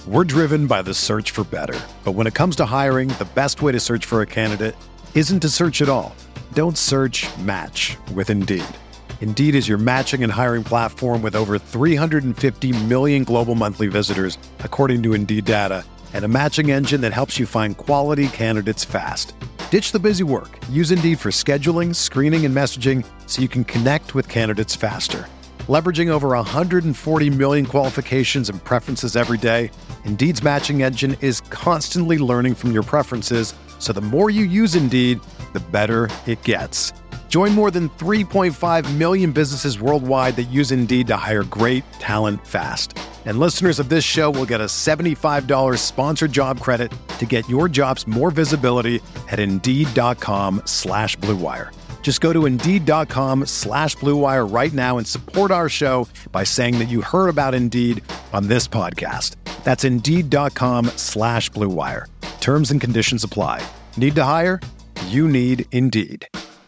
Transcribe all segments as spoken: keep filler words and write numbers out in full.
We're driven by the search for better. But when it comes to hiring, the best way to search for a candidate isn't to search at all. Don't search, match with Indeed. Indeed is your matching and hiring platform with over three hundred fifty million global monthly visitors, according to Indeed data, and a matching engine that helps you find quality candidates fast. Ditch the busy work. Use Indeed for scheduling, screening, and messaging so you can connect with candidates faster. Leveraging over one hundred forty million qualifications and preferences every day, Indeed's matching engine is constantly learning from your preferences, so the more you use Indeed, the better it gets. Join more than three point five million businesses worldwide that use Indeed to hire great talent fast. And listeners of this show will get a seventy-five dollars sponsored job credit to get your jobs more visibility at Indeed.com slash Blue Wire. Just go to Indeed.com slash Blue Wire right now and support our show by saying that you heard about Indeed on this podcast. That's Indeed.com slash Blue Wire. Terms and conditions apply. Need to hire? You need Indeed.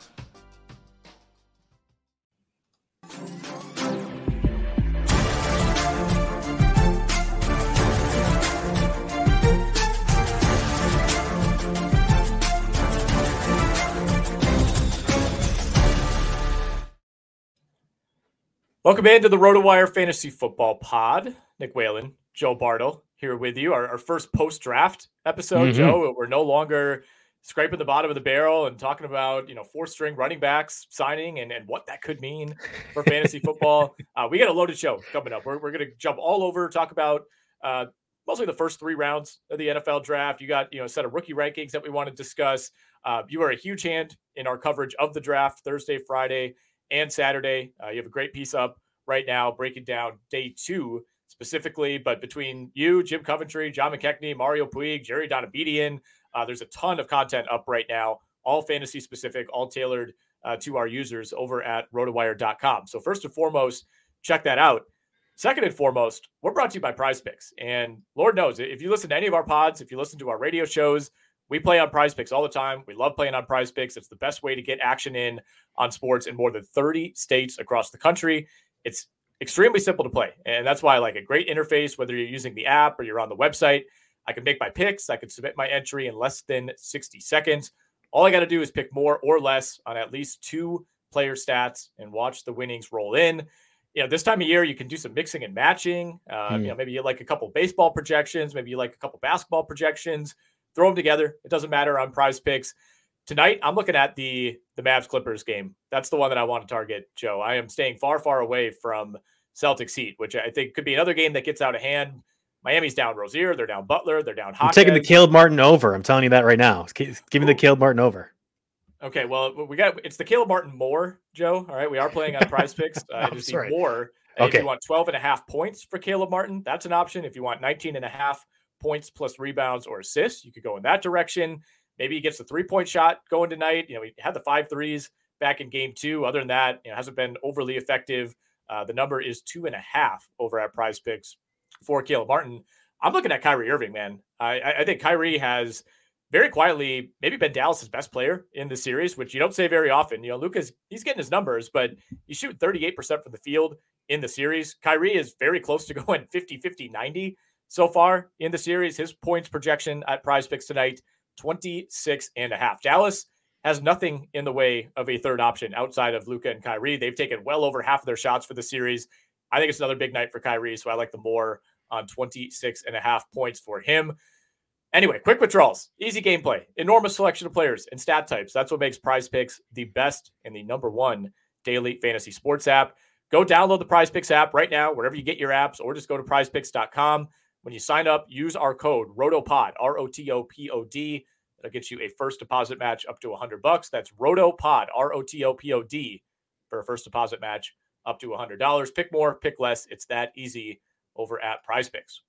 Welcome into the RotoWire Fantasy Football Pod. Nick Whalen, Joe Bartle here with you. Our, our first post-draft episode, mm-hmm. Joe. We're no longer scraping the bottom of the barrel and talking about, you know, four-string running backs signing and, and what that could mean for fantasy football. Uh, we got a loaded show coming up. We're, we're going to jump all over, talk about uh, mostly the first three rounds of the N F L draft. You got, you know, a set of rookie rankings that we want to discuss. Uh, you are a huge hand in our coverage of the draft Thursday, Friday, and Saturday. Uh, you have a great piece up right now breaking down day two specifically, but between you, Jim Coventry, John McKechnie, Mario Puig, Jerry Donabedian, uh, there's a ton of content up right now, all fantasy specific, all tailored uh, to our users over at rotowire dot com. So first and foremost, check that out. Second and foremost, we're brought to you by Prize Picks. And Lord knows, if you listen to any of our pods, if you listen to our radio shows, we play on Prize Picks all the time. We love playing on Prize Picks. It's the best way to get action in on sports in more than thirty states across the country. It's extremely simple to play, and that's why I like a great interface, whether you're using the app or you're on the website. I can make my picks. I can submit my entry in less than sixty seconds. All I got to do is pick more or less on at least two player stats and watch the winnings roll in. You know, this time of year, you can do some mixing and matching. Uh, mm. You know, maybe you like a couple baseball projections. Maybe you like a couple basketball projections. Throw them together. It doesn't matter on Prize Picks. Tonight, I'm looking at the the Mavs-Clippers game. That's the one that I want to target, Joe. I am staying far, far away from Celtics Heat, which I think could be another game that gets out of hand. Miami's down Rozier. They're down Butler. They're down Hawkins. I'm taking the Caleb Martin over. I'm telling you that right now. Give me the Caleb Martin over. Okay, well, we got it's the Caleb Martin more, Joe. All right, we are playing on Prize Picks. Uh, oh, just the more. Okay. If you want twelve and a half points for Caleb Martin, that's an option. If you want nineteen and a half points plus rebounds or assists, you could go in that direction. Maybe he gets the three-point shot going tonight. You know, he had the five threes back in game two. Other than that, you know, hasn't been overly effective. Uh, the number is two and a half over at Prize Picks for Caleb Martin. I'm looking at Kyrie Irving, man. I, I think Kyrie has very quietly maybe been Dallas's best player in the series, which you don't say very often. You know, Luka's, he's getting his numbers, but he's shooting thirty-eight percent from the field in the series. Kyrie is very close to going fifty, fifty, ninety so far in the series. His points projection at Prize Picks tonight, twenty-six and a half. Dallas has nothing in the way of a third option outside of Luka and Kyrie. They've taken well over half of their shots for the series. I think it's another big night for Kyrie, so I like the more on twenty-six and a half points for him. Anyway, quick withdrawals, easy gameplay, enormous selection of players and stat types. That's what makes Prize Picks the best and the number one daily fantasy sports app. Go download the Prize Picks app right now, wherever you get your apps, or just go to prize picks dot com. When you sign up, use our code ROTOPOD, R O T O P O D. That'll get you a first deposit match up to one hundred bucks. That's ROTOPOD, R O T O P O D, for a first deposit match up to one hundred dollars. Pick more, pick less. It's that easy over at Prize Picks.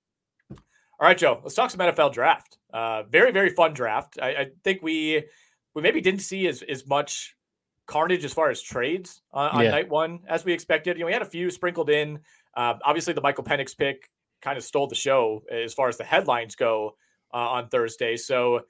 All right, Joe, let's talk some N F L draft. Uh, very, very fun draft. I, I think we we maybe didn't see as, as much carnage as far as trades on, on yeah. night one as we expected. You know, we had a few sprinkled in. Uh, obviously, the Michael Penix pick kind of stole the show as far as the headlines go uh, on Thursday. So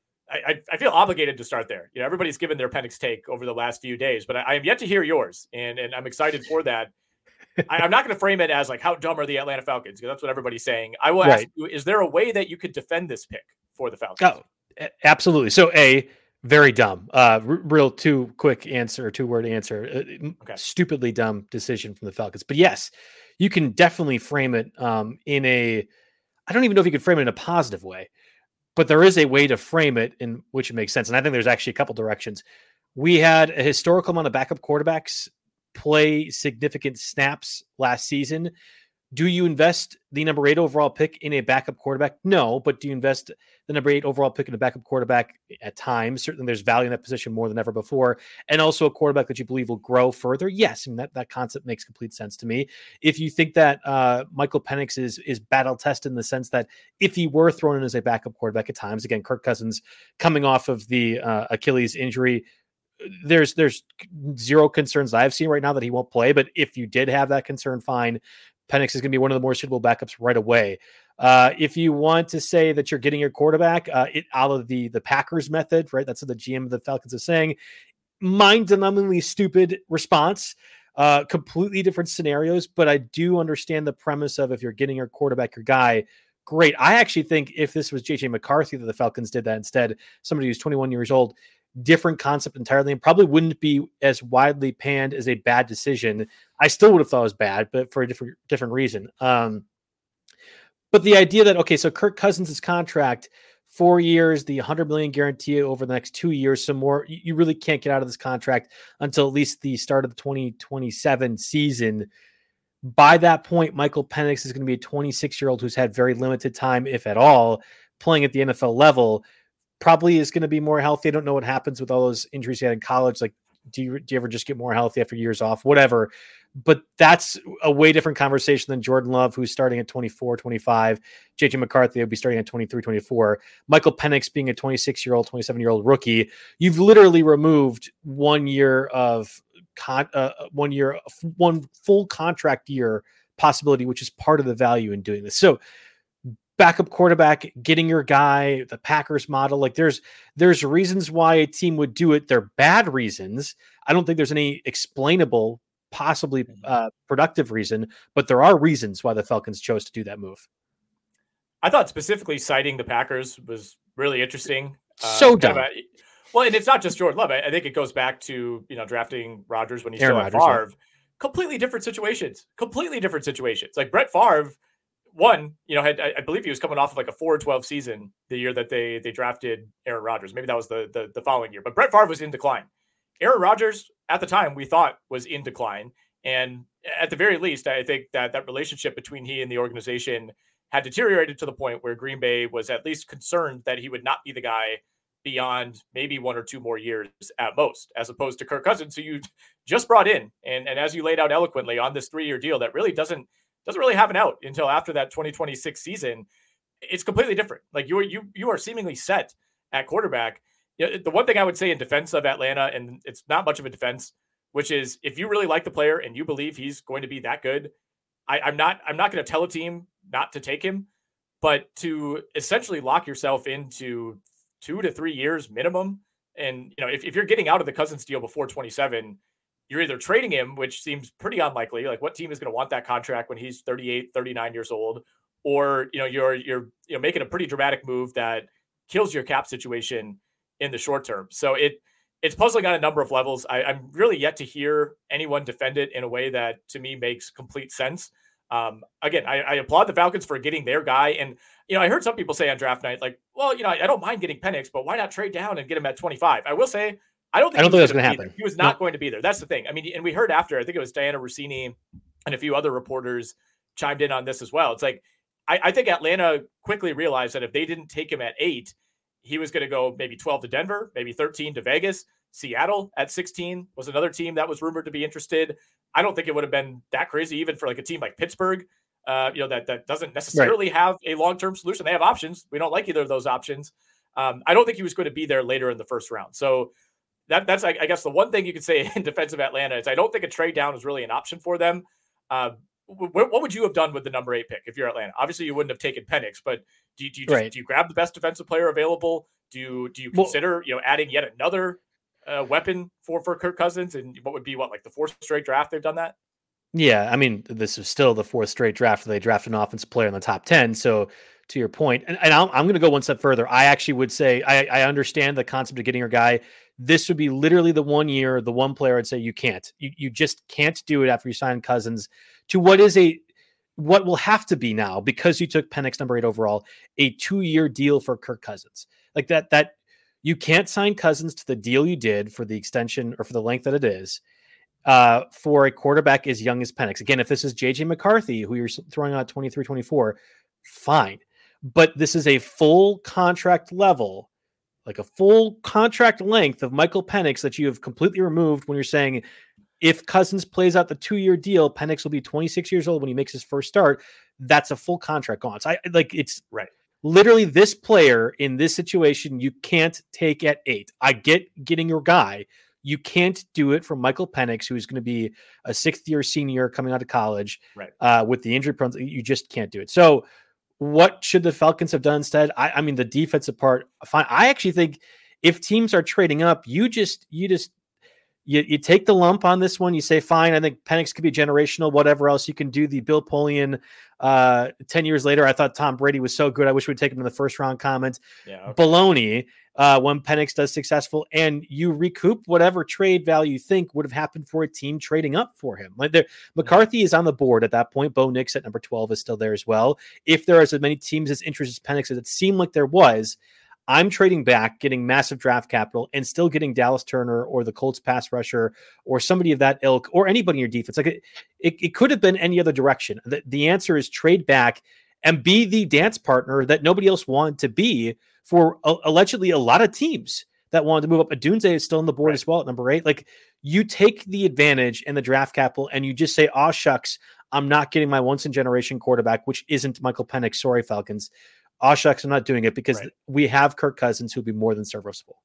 I, I feel obligated to start there. You know, everybody's given their Penix take over the last few days, but I, I have yet to hear yours, and, and I'm excited for that. I, I'm not going to frame it as like, how dumb are the Atlanta Falcons? Because that's what everybody's saying. I will Right. ask you, is there a way that you could defend this pick for the Falcons? Oh, absolutely. So A, very dumb. Uh, r- real two quick answer, two word answer. Uh, Okay. Stupidly dumb decision from the Falcons. But yes, you can definitely frame it um, in a, I don't even know if you could frame it in a positive way, but there is a way to frame it in which it makes sense. And I think there's actually a couple directions. We had a historical amount of backup quarterbacks play significant snaps last season. Do you invest the number eight overall pick in a backup quarterback? No, but do you invest the number eight overall pick in a backup quarterback at times? Certainly there's value in that position more than ever before. And also a quarterback that you believe will grow further. Yes. And that, that concept makes complete sense to me. If you think that uh, Michael Penix is, is battle tested in the sense that if he were thrown in as a backup quarterback at times, again, Kirk Cousins coming off of the uh, Achilles injury, there's, there's zero concerns I've seen right now that he won't play. But if you did have that concern, fine. Penix is going to be one of the more suitable backups right away. Uh, if you want to say that you're getting your quarterback uh, it, out of the the Packers method, right? That's what the G M of the Falcons is saying. Mind-numbingly stupid response. Uh, completely different scenarios, but I do understand the premise of if you're getting your quarterback, your guy, great. I actually think if this was J J McCarthy that the Falcons did that instead, somebody who's twenty-one years old, different concept entirely, and probably wouldn't be as widely panned as a bad decision. I still would have thought it was bad, but for a different different reason. Um, but the idea that, okay, so Kirk Cousins' contract, four years, the one hundred million guarantee over the next two years, some more, you, you really can't get out of this contract until at least the start of the twenty twenty-seven season. By that point, Michael Penix is going to be a twenty-six-year-old who's had very limited time, if at all, playing at the N F L level. Probably is going to be more healthy. I don't know what happens with all those injuries he had in college. Like, do you, do you ever just get more healthy after years off? Whatever. But that's a way different conversation than Jordan Love, who's starting at twenty-four, twenty-five. J J McCarthy will be starting at twenty-three, twenty-four. Michael Penix being a twenty-six-year-old, twenty-seven-year-old rookie. You've literally removed one year of con- uh, one year, one full contract year possibility, which is part of the value in doing this. So, backup quarterback, getting your guy, the Packers model. Like there's, there's reasons why a team would do it. They're bad reasons. I don't think there's any explainable, possibly uh, productive reason, but there are reasons why the Falcons chose to do that move. I thought specifically citing the Packers was really interesting. So uh, dumb. Kind of a, well, and it's not just Jordan Love. I, I think it goes back to, you know, drafting Rodgers when he Aaron still had Rodgers, Favre. Yeah. Completely different situations. Completely different situations. Like Brett Favre, one, you know, had, I believe he was coming off of like a four and twelve season the year that they they drafted Aaron Rodgers. Maybe that was the, the the following year. But Brett Favre was in decline. Aaron Rodgers at the time we thought was in decline, and at the very least, I think that that relationship between he and the organization had deteriorated to the point where Green Bay was at least concerned that he would not be the guy beyond maybe one or two more years at most, as opposed to Kirk Cousins, who you just brought in, and and as you laid out eloquently on this three year deal that really doesn't. doesn't really have an out until after that twenty twenty-six season. It's completely different. Like you are, you, you are seemingly set at quarterback. You know, the one thing I would say in defense of Atlanta, and it's not much of a defense, which is if you really like the player and you believe he's going to be that good, I, I'm not, I'm not going to tell a team not to take him, but to essentially lock yourself into two to three years minimum. And, you know, if, if you're getting out of the Cousins deal before twenty-seven, you're either trading him, which seems pretty unlikely. Like what team is going to want that contract when he's thirty-eight, thirty-nine years old, or, you know, you're, you're, you know, making a pretty dramatic move that kills your cap situation in the short term. So it, it's puzzling on a number of levels. I, I'm really yet to hear anyone defend it in a way that to me makes complete sense. Um, again, I, I applaud the Falcons for getting their guy. And, you know, I heard some people say on draft night, like, well, you know, I, I don't mind getting Penix, but why not trade down and get him at twenty-five? I will say, I don't think, I don't think that's going to happen. He was not no. going to be there. That's the thing. I mean, and we heard after, I think it was Diana Rossini and a few other reporters chimed in on this as well. It's like, I, I think Atlanta quickly realized that if they didn't take him at eight, he was going to go maybe twelve to Denver, maybe thirteen to Vegas. Seattle at sixteen was another team that was rumored to be interested. I don't think it would have been that crazy, even for like a team like Pittsburgh, uh, you know, that, that doesn't necessarily right. have a long-term solution. They have options. We don't like either of those options. Um, I don't think he was going to be there later in the first round. So that that's, I, I guess the one thing you could say in defense of Atlanta is I don't think a trade down is really an option for them. Uh, wh- what would you have done with the number eight pick if you're Atlanta? Obviously you wouldn't have taken Penix, but do you, do you just, right. do you grab the best defensive player available? Do you, do you consider, well, you know, adding yet another uh, weapon for, for Kirk Cousins? And what would be what, like the fourth straight draft they've done that? Yeah, I mean, this is still the fourth straight draft where they draft an offensive player in the top ten. So to your point, and, and I'm, I'm going to go one step further. I actually would say I, I understand the concept of getting your guy. This would be literally the one year, the one player I'd say you can't. You, you just can't do it after you sign Cousins to what is a what will have to be now, because you took Penix number eight overall, a two-year deal for Kirk Cousins. Like that, that you can't sign Cousins to the deal you did for the extension or for the length that it is. Uh, for a quarterback as young as Penix. Again, if this is J J McCarthy, who you're throwing out twenty-three, twenty-four, fine. But this is a full contract level, like a full contract length of Michael Penix that you have completely removed when you're saying if Cousins plays out the two-year deal, Penix will be twenty-six years old when he makes his first start. That's a full contract gone. So I like it's right. Literally this player in this situation, you can't take at eight. I get getting your guy. You can't do it for Michael Penix, who's going to be a sixth year senior coming out of college, right? Uh, with the injury prone. You just can't do it. So what should the Falcons have done instead? I, I mean, the defensive part, fine. I actually think if teams are trading up, you just, you just, you, you take the lump on this one. You say, fine, I think Penix could be generational, whatever else you can do. The Bill Polian, uh, ten years later, I thought Tom Brady was so good, I wish we'd take him in the first round comment. Yeah, okay. Baloney. Uh, when Penix does successful, and you recoup whatever trade value you think would have happened for a team trading up for him. Like there, McCarthy is on the board at that point. Bo Nix at number twelve is still there as well. If there are as many teams as interested as Penix as it seemed like there was, I'm trading back, getting massive draft capital, and still getting Dallas Turner or the Colts pass rusher or somebody of that ilk or anybody in your defense. Like it, it, it could have been any other direction. The, the answer is trade back and be the dance partner that nobody else wanted to be for uh, allegedly a lot of teams that wanted to move up. Adunze is still on the board right. as well at number eight. Like you take the advantage and the draft capital and you just say, oh, shucks, I'm not getting my once in generation quarterback, which isn't Michael Penix. Sorry, Falcons. Oh, shucks, I'm not doing it because right. we have Kirk Cousins who'll be more than serviceable.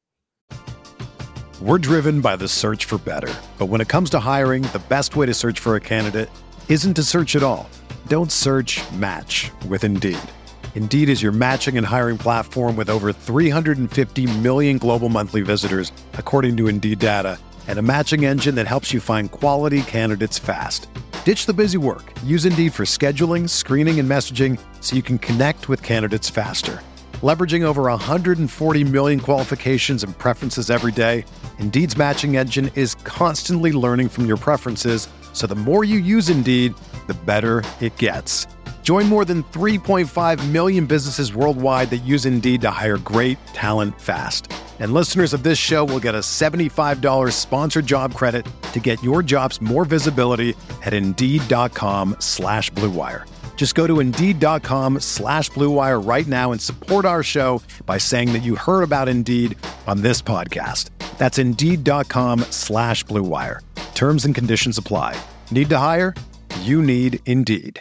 We're driven by the search for better. But when it comes to hiring, the best way to search for a candidate isn't to search at all. Don't search, match with Indeed. Indeed is your matching and hiring platform with over three hundred fifty million global monthly visitors, according to Indeed data, and a matching engine that helps you find quality candidates fast. Ditch the busy work. Use Indeed for scheduling, screening, and messaging so you can connect with candidates faster. Leveraging over one hundred forty million qualifications and preferences every day, Indeed's matching engine is constantly learning from your preferences, so the more you use Indeed, the better it gets. Join more than three point five million businesses worldwide that use Indeed to hire great talent fast. And listeners of this show will get a seventy-five dollars sponsored job credit to get your jobs more visibility at Indeed.com slash Blue Wire. Just go to Indeed.com slash Blue Wire right now and support our show by saying that you heard about Indeed on this podcast. That's Indeed.com slash Blue Wire. Terms and conditions apply. Need to hire? You need Indeed.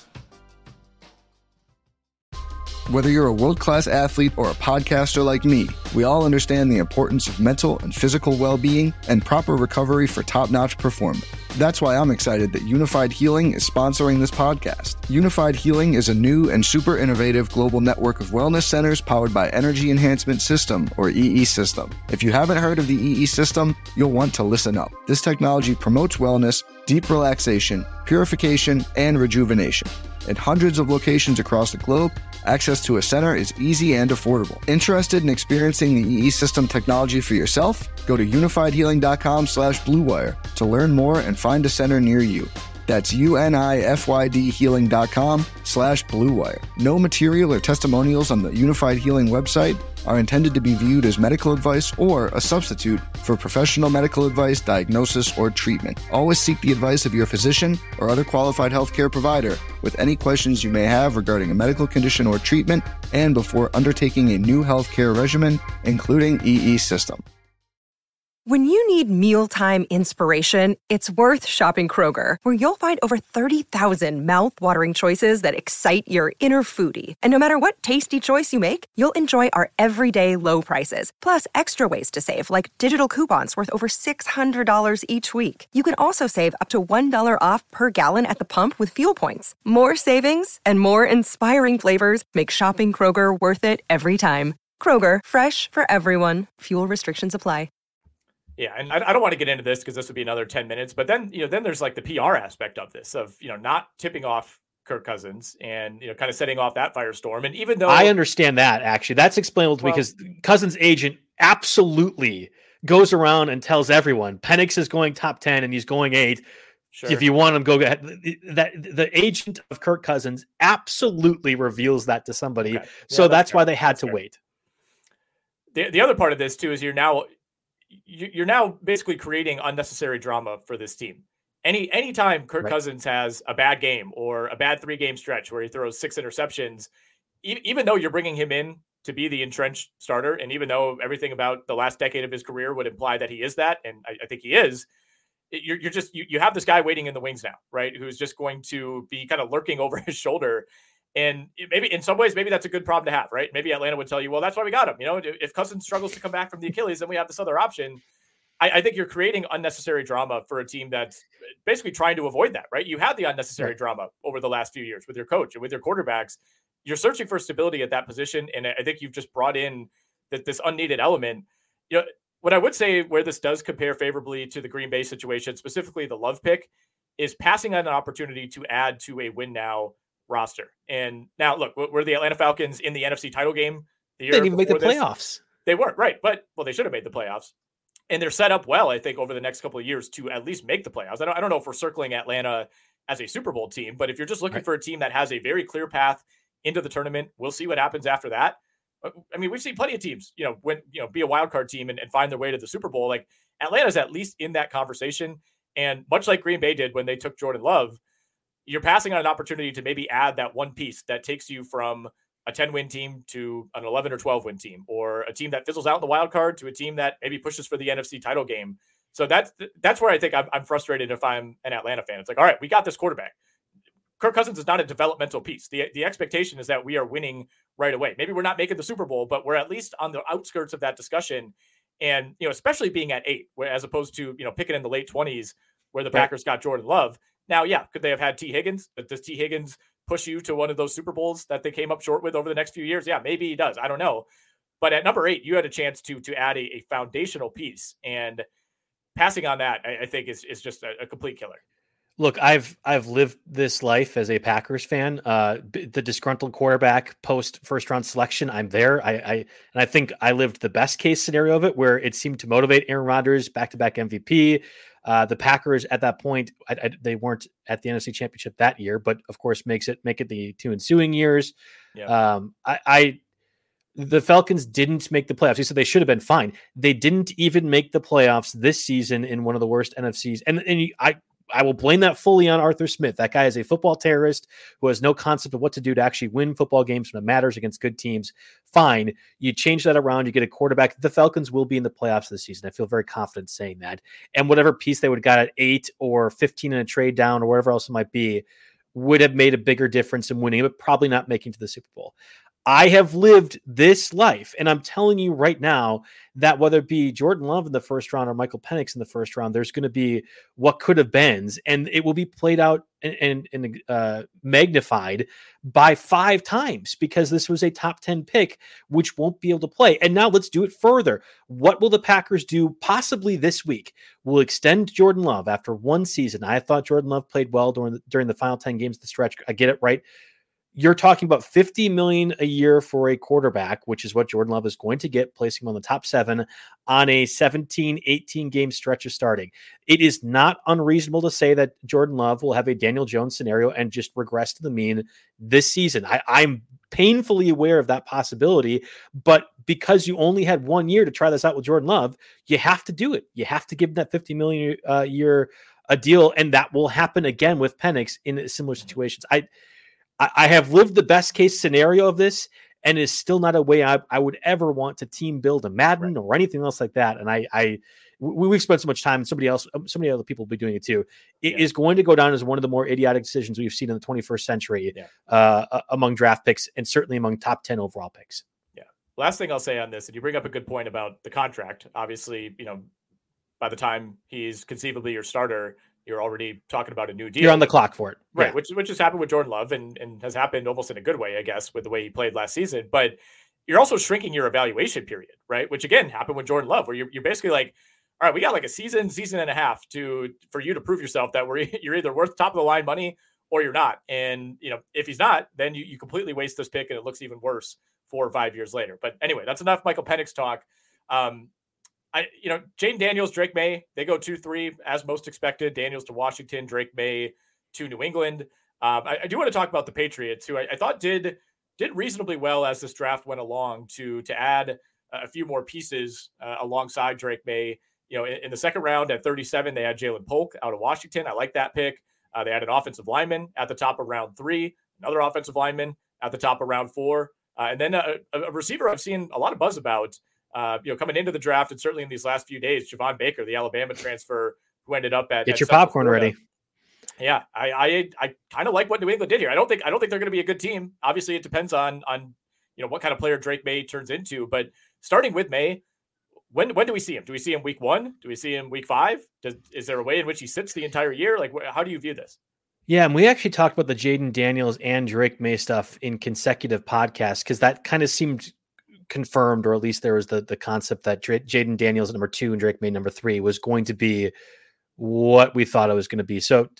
Whether you're a world-class athlete or a podcaster like me, we all understand the importance of mental and physical well-being and proper recovery for top-notch performance. That's why I'm excited that Unified Healing is sponsoring this podcast. Unified Healing is a new and super innovative global network of wellness centers powered by Energy Enhancement System, or E E System. If you haven't heard of the E E System, you'll want to listen up. This technology promotes wellness, deep relaxation, purification, and rejuvenation. At hundreds of locations across the globe, access to a center is easy and affordable. Interested in experiencing the E E System technology for yourself? Go to unifiedhealing.com slash Blue Wire to learn more and find a center near you. That's U-N-I-F-Y-D healing.com slash Blue Wire. No material or testimonials on the Unified Healing website are intended to be viewed as medical advice or a substitute for professional medical advice, diagnosis, or treatment. Always seek the advice of your physician or other qualified healthcare provider with any questions you may have regarding a medical condition or treatment and before undertaking a new healthcare regimen, including E E System. When you need mealtime inspiration, it's worth shopping Kroger, where you'll find over thirty thousand mouth-watering choices that excite your inner foodie. And no matter what tasty choice you make, you'll enjoy our everyday low prices, plus extra ways to save, like digital coupons worth over six hundred dollars each week. You can also save up to one dollar off per gallon at the pump with fuel points. More savings and more inspiring flavors make shopping Kroger worth it every time. Kroger, fresh for everyone. Fuel restrictions apply. Yeah, and I, I don't want to get into this because this would be another ten minutes. But then, you know, then there's like the P R aspect of this, of, you know, not tipping off Kirk Cousins and, you know, kind of setting off that firestorm. And even though I understand that, actually, that's explainable to well, me because Cousins' agent absolutely goes around and tells everyone Penix is going top ten and he's going eight. Sure. If you want him, go ahead. That the agent of Kirk Cousins absolutely reveals that to somebody. Okay. Yeah, so that's, that's why they had that's to fair. wait. The the other part of this too is you're now you're now basically creating unnecessary drama for this team. Any anytime Kirk right. Cousins has a bad game or a bad three game stretch where he throws six interceptions, e- even though you're bringing him in to be the entrenched starter, and even though everything about the last decade of his career would imply that he is that, and I, I think he is, you're you're just you, you have this guy waiting in the wings now, right? Who's just going to be kind of lurking over his shoulder. And maybe in some ways, maybe that's a good problem to have, right? Maybe Atlanta would tell you, well, that's why we got him. You know, if Cousins struggles to come back from the Achilles, then we have this other option. I, I think you're creating unnecessary drama for a team that's basically trying to avoid that, right? You had the unnecessary right. drama over the last few years with your coach and with your quarterbacks. You're searching for stability at that position. And I think you've just brought in that this unneeded element. You know, what I would say where this does compare favorably to the Green Bay situation, specifically the Love pick, is passing on an opportunity to add to a win now roster. And now look, we're the Atlanta Falcons in the N F C title game. The year they didn't even make the this. playoffs. They weren't, right. But, well, they should have made the playoffs. And they're set up well, I think, over the next couple of years to at least make the playoffs. I don't, I don't know if we're circling Atlanta as a Super Bowl team, but if you're just looking right. for a team that has a very clear path into the tournament, we'll see what happens after that. I mean, we've seen plenty of teams, you know, when, you know, be a wild card team and, and find their way to the Super Bowl. Like Atlanta's at least in that conversation. And much like Green Bay did when they took Jordan Love, you're passing on an opportunity to maybe add that one piece that takes you from a ten win team to an eleven or twelve win team, or a team that fizzles out in the wild card to a team that maybe pushes for the N F C title game. So that's, that's where I think I'm, I'm frustrated if I'm an Atlanta fan. It's like, all right, we got this quarterback. Kirk Cousins is not a developmental piece. The, the expectation is that we are winning right away. Maybe we're not making the Super Bowl, but we're at least on the outskirts of that discussion. And, you know, especially being at eight, where, as opposed to, you know, picking in the late twenties where the right. Packers got Jordan Love. Now, yeah, could they have had T. Higgins? But does T. Higgins push you to one of those Super Bowls that they came up short with over the next few years? Yeah, maybe he does. I don't know. But at number eight, you had a chance to to add a, a foundational piece. And passing on that, I, I think, is, is just a, a complete killer. Look, I've I've lived this life as a Packers fan. Uh, the disgruntled quarterback post first round selection, I'm there. I, I and I think I lived the best case scenario of it, where it seemed to motivate Aaron Rodgers, back to back M V P. Uh, the Packers at that point, I, I, they weren't at the N F C Championship that year, but of course makes it make it the two ensuing years. Yeah. Um, I, I the Falcons didn't make the playoffs. You said they should have been fine. They didn't even make the playoffs this season in one of the worst N F Cs, and and I. I will blame that fully on Arthur Smith. That guy is a football terrorist who has no concept of what to do to actually win football games when it matters against good teams. Fine. You change that around. You get a quarterback. The Falcons will be in the playoffs this season. I feel very confident saying that. And whatever piece they would have got at eight or fifteen in a trade down or whatever else it might be would have made a bigger difference in winning, but probably not making to the Super Bowl. I have lived this life, and I'm telling you right now that whether it be Jordan Love in the first round or Michael Penix in the first round, there's going to be what could have been, and it will be played out and, and, and uh, magnified by five times because this was a top ten pick, which won't be able to play. And now let's do it further. What will the Packers do possibly this week? We'll extend Jordan Love after one season. I thought Jordan Love played well during the, during the final ten games of the stretch. I get it right. You're talking about fifty million dollars a year for a quarterback, which is what Jordan Love is going to get, placing him on the top seven on a seventeen, eighteen game stretch of starting. It is not unreasonable to say that Jordan Love will have a Daniel Jones scenario and just regress to the mean this season. I, I'm painfully aware of that possibility, but because you only had one year to try this out with Jordan Love, you have to do it. You have to give him that fifty million dollars a year a deal, and that will happen again with Penix in similar situations. I I have lived the best case scenario of this, and is still not a way I, I would ever want to team build a Madden right. or anything else like that. And I, I we, we've spent so much time, and somebody else, so many other people will be doing it too. It yeah. is going to go down as one of the more idiotic decisions we've seen in the twenty-first century yeah. uh, among draft picks, and certainly among top ten overall picks. Yeah. Last thing I'll say on this, and you bring up a good point about the contract. Obviously, you know, by the time he's conceivably your starter, you're already talking about a new deal. You're on the clock for it. Right. Yeah. Which, which has happened with Jordan Love and, and has happened almost in a good way, I guess, with the way he played last season. But you're also shrinking your evaluation period, right? Which again happened with Jordan Love, where you're, you're basically like, all right, we got like a season, season and a half to for you to prove yourself that we're you're either worth top of the line money or you're not. And you know, if he's not, then you, you completely waste this pick and it looks even worse four or five years later. But anyway, that's enough Michael Penix talk. Um, I you know, Jaden Daniels, Drake May, they go two three as most expected. Daniels to Washington, Drake May to New England. Um, I, I do want to talk about the Patriots, who I, I thought did did reasonably well as this draft went along to to add a few more pieces uh, alongside Drake May. You know, in, in the second round at thirty-seven, they had Jalen Polk out of Washington. I like that pick. Uh, they had an offensive lineman at the top of round three, another offensive lineman at the top of round four, uh, and then a, a receiver I've seen a lot of buzz about, uh, you know, coming into the draft and certainly in these last few days, Javon Baker, the Alabama transfer who ended up at get at your Central popcorn Florida. ready. Yeah, I I, I kind of like what New England did here. I don't think I don't think they're going to be a good team. Obviously, it depends on on you know what kind of player Drake May turns into. But starting with May, when when do we see him? Do we see him week one? Do we see him week five? Does, is there a way in which he sits the entire year? Like, wh- how do you view this? Yeah, and we actually talked about the Jaden Daniels and Drake May stuff in consecutive podcasts because that kind of seemed confirmed, or at least there was the the concept that Dra- Jaden Daniels number two and Drake May number three was going to be what we thought it was going to be. So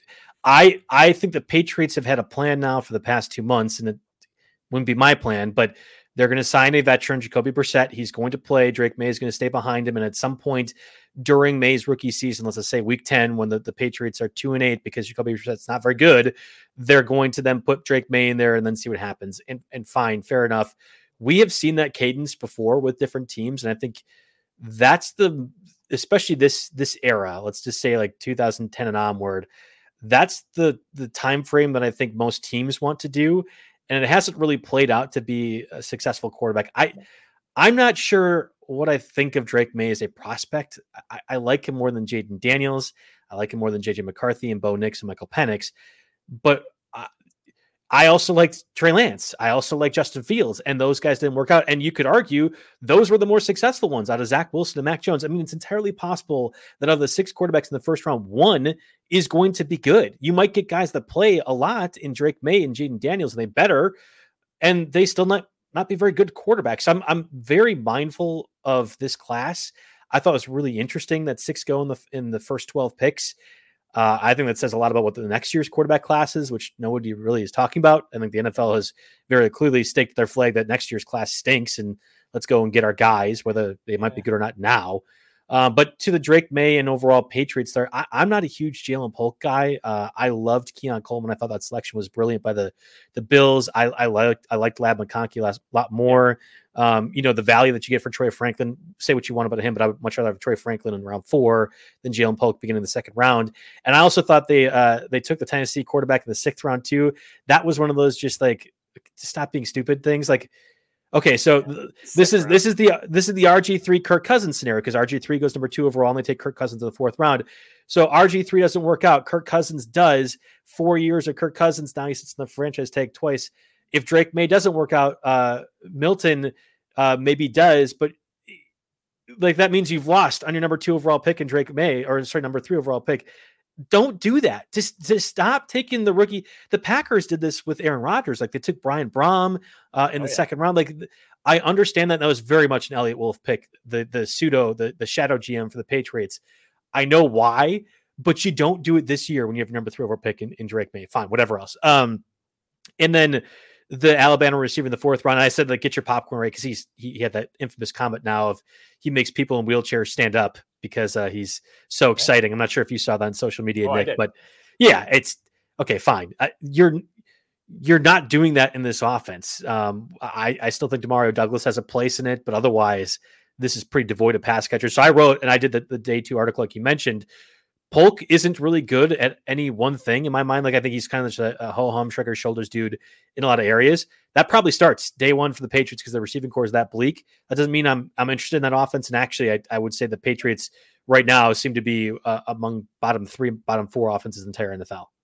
I I think the Patriots have had a plan now for the past two months, and it wouldn't be my plan, but they're going to sign a veteran, Jacoby Brissett. He's going to play. Drake May is going to stay behind him. And at some point during May's rookie season, let's just say week ten, when the, the Patriots are two and eight because Jacoby Brissett's not very good, they're going to then put Drake May in there and then see what happens. And, and fine, fair enough. We have seen that cadence before with different teams. And I think that's the, especially this, this era, let's just say like two thousand ten and onward, that's the, the time frame that I think most teams want to do. And it hasn't really played out to be a successful quarterback. I, I'm not sure what I think of Drake May as a prospect. I, I like him more than Jaden Daniels. I like him more than J J McCarthy and Bo Nix and Michael Penix. But I, I also liked Trey Lance. I also like Justin Fields. And those guys didn't work out. And you could argue those were the more successful ones out of Zach Wilson and Mac Jones. I mean, it's entirely possible that of the six quarterbacks in the first round, one is going to be good. You might get guys that play a lot in Drake May and Jaden Daniels, and they better, and they still not, not be very good quarterbacks. I'm, I'm very mindful of this class. I thought it was really interesting that six go in the, in the first twelve picks. Uh, I think that says a lot about what the next year's quarterback class is, which nobody really is talking about. I think the N F L has very clearly staked their flag that next year's class stinks, and let's go and get our guys, whether they might be good or not now. Uh, but to the Drake May and overall Patriots there, I, I'm not a huge Jalen Polk guy. Uh, I loved Keon Coleman. I thought that selection was brilliant by the the Bills. I, I liked I liked Lab McConkey a lot more. Um, you know, the value that you get for Troy Franklin, say what you want about him, but I would much rather have Troy Franklin in round four than Jalen Polk beginning the second round. And I also thought they uh, they took the Tennessee quarterback in the sixth round too. That was one of those just like stop being stupid things. Like, okay, so th- this is this is the this is the R G three Kirk Cousins scenario because R G three goes number two overall and they take Kirk Cousins in the fourth round. So R G three doesn't work out. Kirk Cousins does. Four years of Kirk Cousins. Now he sits in the franchise tag twice. If Drake May doesn't work out, uh, Milton uh, maybe does, but like that means you've lost on your number two overall pick in Drake May, or sorry, number three overall pick. Don't do that. Just, just stop taking the rookie. The Packers did this with Aaron Rodgers. Like they took Brian Brom uh, in oh, the yeah. second round. Like I understand that that was very much an Elliott Wolf pick, the the pseudo, the, the shadow G M for the Patriots. I know why, but you don't do it this year when you have your number three overall pick in, in Drake May. Fine, whatever else. Um, and then the Alabama receiver in the fourth round, I said, like, get your popcorn right, because he's he, he had that infamous comment now of he makes people in wheelchairs stand up because uh, he's so exciting. I'm not sure if you saw that on social media, oh, Nick, but yeah, it's okay, fine. I, you're you're not doing that in this offense. Um, I, I still think Demario Douglas has a place in it, but otherwise, this is pretty devoid of pass catchers. So I wrote, and I did the, the day two article, like you mentioned. Polk isn't really good at any one thing in my mind. Like I think he's kind of just a, a ho-hum, shrug shoulders dude in a lot of areas. That probably starts day one for the Patriots because the receiving core is that bleak. That doesn't mean I'm I'm interested in that offense. And actually, I, I would say the Patriots right now seem to be uh, among bottom three, bottom four offenses in the entire N F L.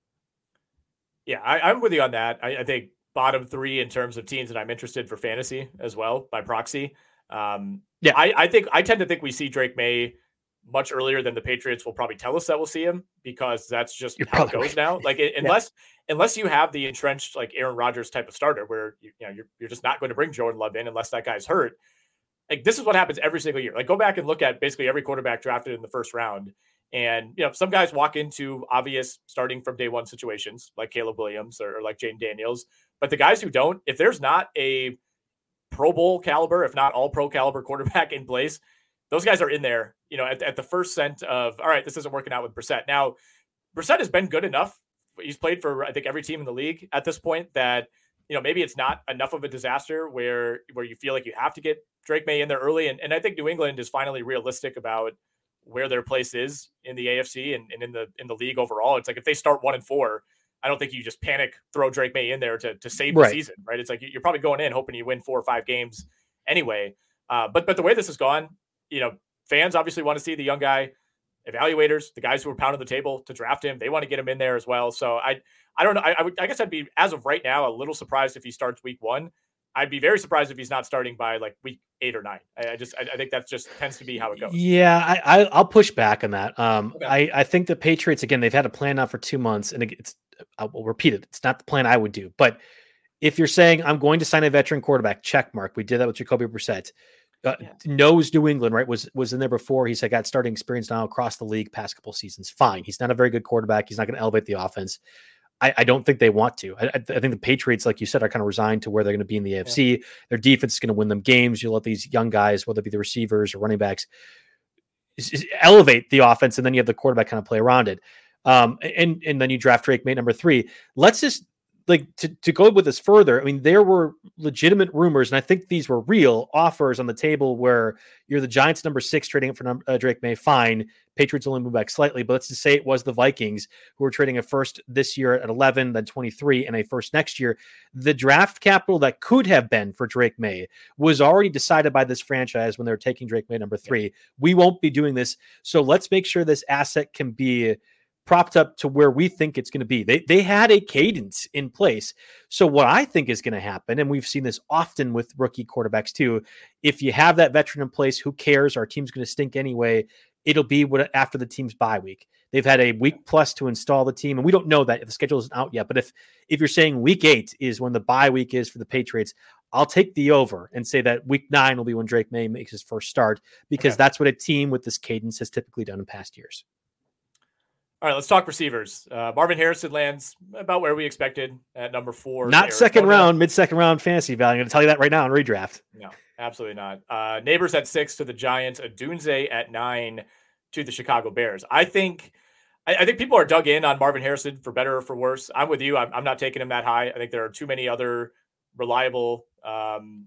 Yeah, I, I'm with you on that. I, I think bottom three in terms of teams that I'm interested for fantasy as well by proxy. Um, yeah, I, I think I tend to think we see Drake May much earlier than the Patriots will probably tell us that we'll see him, because that's just You're how it goes right. now. Like it, unless, yeah. unless you have the entrenched, like Aaron Rodgers type of starter where you, you know, you're, you're just not going to bring Jordan Love in unless that guy's hurt. like this is what happens every single year. Like go back and look at basically every quarterback drafted in the first round. And, you know, some guys walk into obvious starting from day one situations like Caleb Williams or, or like Jayden Daniels. But the guys who don't, if there's not a Pro Bowl caliber, if not all pro caliber quarterback in place, those guys are in there, you know, at, at the first scent of, all right, this isn't working out with Brissett. Now, Brissett has been good enough. He's played for, I think, every team in the league at this point that, you know, maybe it's not enough of a disaster where, where you feel like you have to get Drake May in there early. And, and I think New England is finally realistic about where their place is in the A F C and, and in the, in the league overall. It's like, if they start one and four, I don't think you just panic, throw Drake May in there to, to save the right. season, right? It's like, you're probably going in hoping you win four or five games anyway. Uh, but, but the way this has gone, you know, fans obviously want to see the young guy. Evaluators, the guys who are pounding the table to draft him, they want to get him in there as well. So I, I don't know. I, I would, I guess I'd be, as of right now, a little surprised if he starts week one. I'd be very surprised if he's not starting by like week eight or nine. I, I just, I, I think that just tends to be how it goes. Yeah, I, I I'll push back on that. Um, okay. I, I think the Patriots, again, they've had a plan now for two months, and it's, I will repeat it. It's not the plan I would do, but if you're saying I'm going to sign a veteran quarterback, check mark. We did that with Jacoby Brissett. Uh, yeah. Knows New England, right? Was was in there before. He's got starting experience now across the league past couple seasons. Fine. He's not a very good quarterback. He's not going to elevate the offense. I, I don't think they want to. I, I think the Patriots, like you said, are kind of resigned to where they're going to be in the A F C. Yeah. Their defense is going to win them games. You let these young guys, whether it be the receivers or running backs, is, is elevate the offense, and then you have the quarterback kind of play around it. Um, and and then you draft Drake May number three. Let's just like to, to go with this further. I mean, there were legitimate rumors, and I think these were real offers on the table where you're the Giants number six trading it for number, uh, Drake May. Fine. Patriots only move back slightly, but let's just say it was the Vikings who were trading a first this year at eleven, then twenty-three, and a first next year. The draft capital that could have been for Drake May was already decided by this franchise when they were taking Drake May number three. Yeah. We won't be doing this. So let's make sure this asset can be propped up to where we think it's going to be. They they had a cadence in place. So what I think is going to happen, and we've seen this often with rookie quarterbacks too, if you have that veteran in place, who cares? Our team's going to stink anyway. It'll be what after the team's bye week. They've had a week plus to install the team, and we don't know that the schedule isn't out yet. But if if you're saying week eight is when the bye week is for the Patriots, I'll take the over and say that week nine will be when Drake May makes his first start, because okay. that's what a team with this cadence has typically done in past years. All right, let's talk receivers. Uh, Marvin Harrison lands about where we expected at number four. Not second round, mid-second round fantasy value. I'm going to tell you that right now in redraft. No, absolutely not. Uh, Neighbors at six to the Giants. Odunze at nine to the Chicago Bears. I think I, I think people are dug in on Marvin Harrison for better or for worse. I'm with you. I'm, I'm not taking him that high. I think there are too many other reliable um,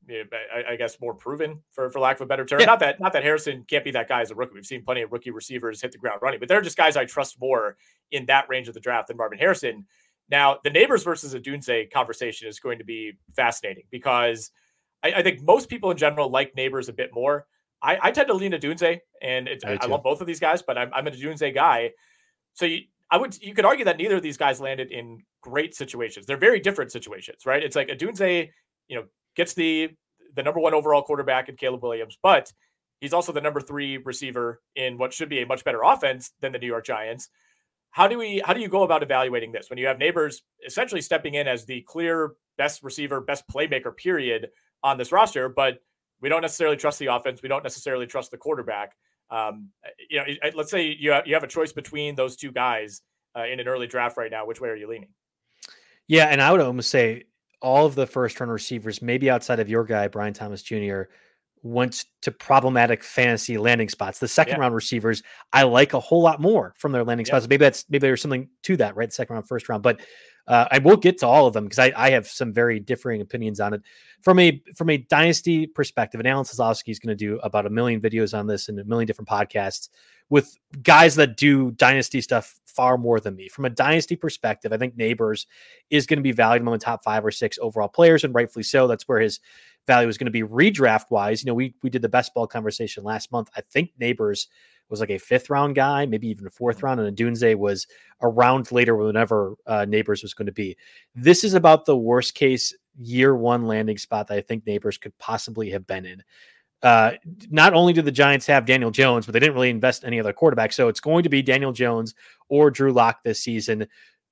I, I guess more proven for, for lack of a better term. Yeah. Not that, not that Harrison can't be that guy as a rookie. We've seen plenty of rookie receivers hit the ground running, but they're just guys I trust more in that range of the draft than Marvin Harrison. Now, the Neighbors versus Odunze conversation is going to be fascinating because I, I think most people in general like Neighbors a bit more. I, I tend to lean Odunze, and it's, I, I love both of these guys, but I'm, I'm an Odunze guy. So you, I would, you could argue that neither of these guys landed in great situations. They're very different situations, right? It's like Odunze, you know, gets the the number one overall quarterback in Caleb Williams, but he's also the number three receiver in what should be a much better offense than the New York Giants. How do we, how do you go about evaluating this when you have Neighbors essentially stepping in as the clear best receiver, best playmaker period on this roster, but we don't necessarily trust the offense. We don't necessarily trust the quarterback. Um, you know, let's say you have, you have a choice between those two guys uh, in an early draft right now. Which way are you leaning? Yeah. And I would almost say, all of the first round receivers, maybe outside of your guy, Brian Thomas Junior, went to problematic fantasy landing spots. The second yeah. round receivers, I like a whole lot more from their landing yeah. spots. Maybe that's, maybe there's something to that, right? Second round, first round, but uh, I will get to all of them because I, I have some very differing opinions on it from a, from a dynasty perspective. And Alan Sazowski is going to do about a million videos on this and a million different podcasts with guys that do dynasty stuff far more than me. From a dynasty perspective, I think Neighbors is going to be valued among the top five or six overall players, and rightfully so. That's where his value is going to be redraft wise. You know, we we did the best ball conversation last month. I think Neighbors was like a fifth round guy, maybe even a fourth round, and Odunze was a round later whenever uh, Neighbors was going to be. This is about the worst case year one landing spot that I think Neighbors could possibly have been in. Uh, not only did the Giants have Daniel Jones, but they didn't really invest in any other quarterback. So it's going to be Daniel Jones or Drew Lock this season.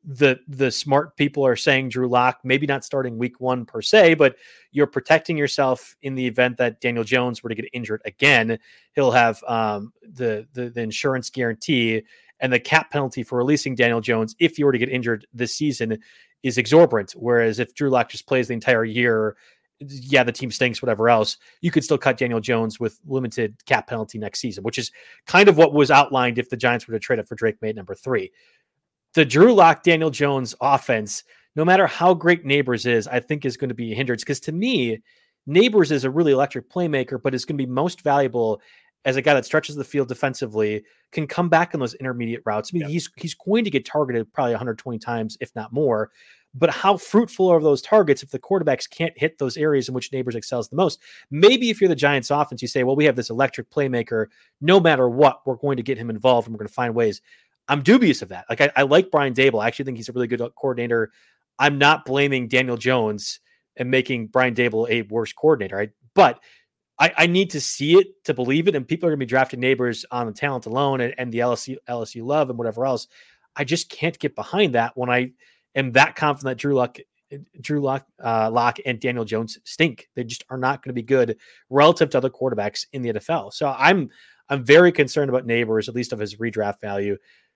the the smart people are saying Drew Lock, maybe not starting week one per se, but you're protecting yourself in the event that Daniel Jones were to get injured again. He'll have um, the, the the insurance guarantee, and the cap penalty for releasing Daniel Jones if you were to get injured this season is exorbitant. Whereas if Drew Lock just plays the entire year, yeah, the team stinks, whatever else, you could still cut Daniel Jones with limited cap penalty next season, which is kind of what was outlined if the Giants were to trade up for Drake May at number three. The Drew Lock, Daniel Jones offense, no matter how great Neighbors is, I think is going to be hindered. Because to me, Neighbors is a really electric playmaker, but is going to be most valuable as a guy that stretches the field defensively, can come back in those intermediate routes. I mean, yeah. he's he's going to get targeted probably one hundred twenty times, if not more. But how fruitful are those targets if the quarterbacks can't hit those areas in which Neighbors excels the most? Maybe if you're the Giants offense, you say, well, we have this electric playmaker. No matter what, we're going to get him involved and we're going to find ways. I'm dubious of that. Like I, I like Brian Daboll. I actually think he's a really good coordinator. I'm not blaming Daniel Jones and making Brian Daboll a worse coordinator. Right? But I, I need to see it to believe it. And people are going to be drafting Neighbors on the talent alone and, and the L S U, L S U love and whatever else. I just can't get behind that when I am that confident that Drew Lock, Drew Lock, uh, Lock and Daniel Jones stink. They just are not going to be good relative to other quarterbacks in the N F L. So I'm I'm very concerned about Neighbors, at least of his redraft value.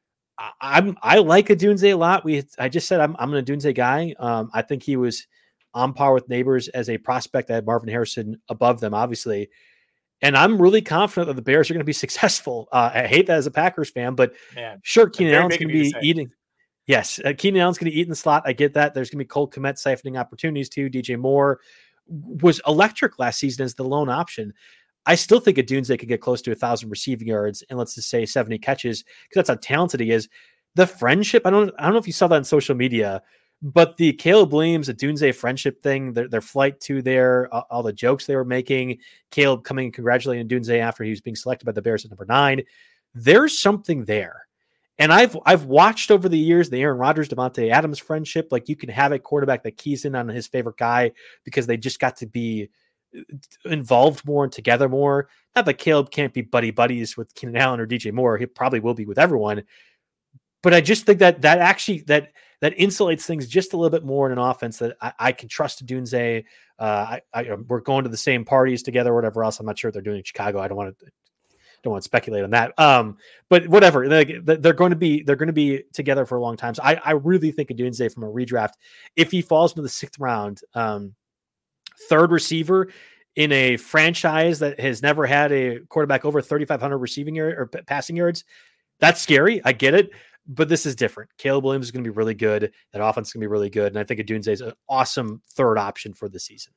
I'm I like Odunze a lot. We I just said I'm I'm an Odunze guy. Um, I think he was on par with Neighbors as a prospect. I had Marvin Harrison above them, obviously, and I'm really confident that the Bears are going to be successful. Uh, I hate that as a Packers fan, but Man, sure, Keenan Allen's going to be eating. Yes, uh, Keenan Allen's going to eat in the slot. I get that. There's going to be Cole Kmet siphoning opportunities too. D J Moore was electric last season as the lone option. I still think Odunze could get close to a thousand receiving yards and let's just say seventy catches because that's how talented he is. The friendship, I don't, I don't know if you saw that on social media, but the Caleb Williams, Odunze friendship thing, their, their flight to there, uh, all the jokes they were making, Caleb coming and congratulating Odunze after he was being selected by the Bears at number nine. There's something there. And I've, I've watched over the years, the Aaron Rodgers, Devontae Adams friendship. Like you can have a quarterback that keys in on his favorite guy because they just got to be involved more and together more. Not that Caleb can't be buddy buddies with Keenan Allen or D J Moore. He probably will be with everyone. But I just think that that actually that that insulates things just a little bit more in an offense that I, I can trust Odunze. Uh, I, I we're going to the same parties together or whatever else. I'm not sure what they're doing in Chicago. I don't want to don't want to speculate on that. Um, but whatever, they're, they're going to be they're going to be together for a long time. So I, I really think Odunze from a redraft, if he falls into the sixth round, um, third receiver in a franchise that has never had a quarterback over thirty-five hundred receiving yard or p- passing yards, that's scary. I get it, but this is different. Caleb Williams is going to be really good. That offense is going to be really good. And I think Odunze is an awesome third option for the season.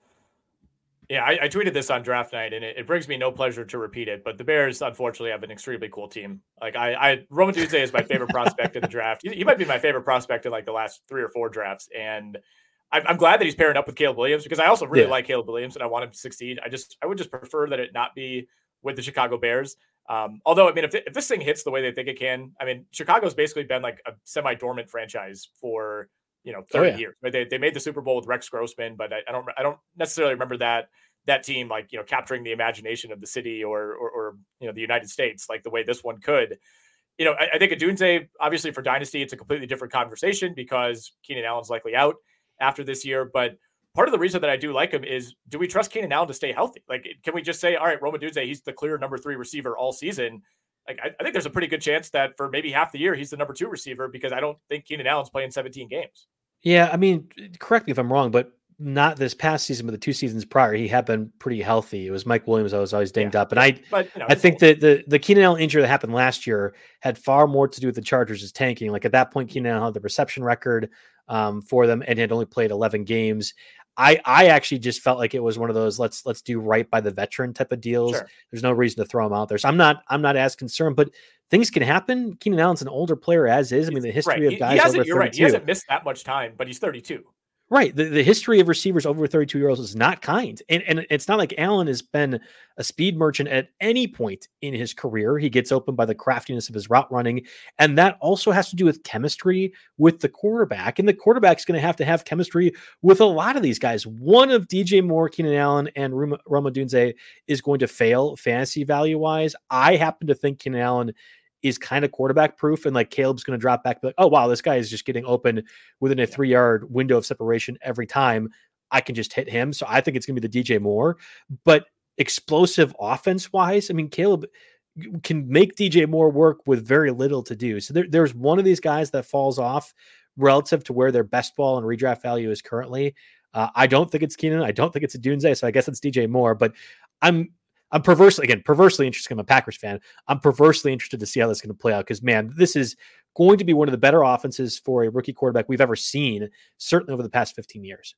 Yeah, I, I tweeted this on draft night, and it, it brings me no pleasure to repeat it. But the Bears, unfortunately, have an extremely cool team. Like I, I Rome Odunze is my favorite prospect in the draft. He, he might be my favorite prospect in like the last three or four drafts. And I'm, I'm glad that he's pairing up with Caleb Williams because I also really yeah. like Caleb Williams and I want him to succeed. I just, I would just prefer that it not be with the Chicago Bears. Um, although, I mean, if, if this thing hits the way they think it can, I mean, Chicago's basically been like a semi-dormant franchise for, you know, thirty oh, yeah. years. Right? They they made the Super Bowl with Rex Grossman, but I, I don't, I don't necessarily remember that. that team, like, you know, capturing the imagination of the city or, or, or, you know, the United States, like the way this one could. You know, I, I think Odunze, obviously for Dynasty, it's a completely different conversation because Keenan Allen's likely out after this year. But part of the reason that I do like him is, do we trust Keenan Allen to stay healthy? Like, can we just say, all right, Rome Odunze, he's the clear number three receiver all season? Like, I, I think there's a pretty good chance that for maybe half the year, he's the number two receiver because I don't think Keenan Allen's playing seventeen games. Yeah, I mean, correct me if I'm wrong, but not this past season, but the two seasons prior, he had been pretty healthy. It was Mike Williams that was always dinged yeah, up. And I but, you know, I think that the, the Keenan Allen injury that happened last year had far more to do with the Chargers' tanking. Like at that point, Keenan Allen had the reception record um, for them and had only played eleven games. I, I actually just felt like it was one of those let's let's do right by the veteran type of deals. Sure. There's no reason to throw him out there. So I'm not I'm not as concerned, but things can happen. Keenan Allen's an older player as is. I mean, the history right. of guys he, he over you're thirty-two. Right. He hasn't missed that much time, but he's thirty-two. Right. The, the history of receivers over thirty-two year olds is not kind. And, and it's not like Allen has been a speed merchant at any point in his career. He gets open by the craftiness of his route running. And that also has to do with chemistry with the quarterback. And the quarterback's going to have to have chemistry with a lot of these guys. One of D J Moore, Keenan Allen, and Rome Odunze is going to fail fantasy value wise. I happen to think Keenan Allen is kind of quarterback proof. And like Caleb's going to drop back, like, oh, wow, this guy is just getting open within a three yard window of separation every time. I can just hit him. So I think it's going to be the D J Moore, but explosive offense wise, I mean, Caleb can make D J Moore work with very little to do. So there, there's one of these guys that falls off relative to where their best ball and redraft value is currently. Uh, I don't think it's Keenan. I don't think it's a Dunze. So I guess it's D J Moore, but I'm, I'm perversely, again, perversely interested. I'm a Packers fan. I'm perversely interested to see how this is going to play out. Cause man, this is going to be one of the better offenses for a rookie quarterback we've ever seen, certainly over the past fifteen years.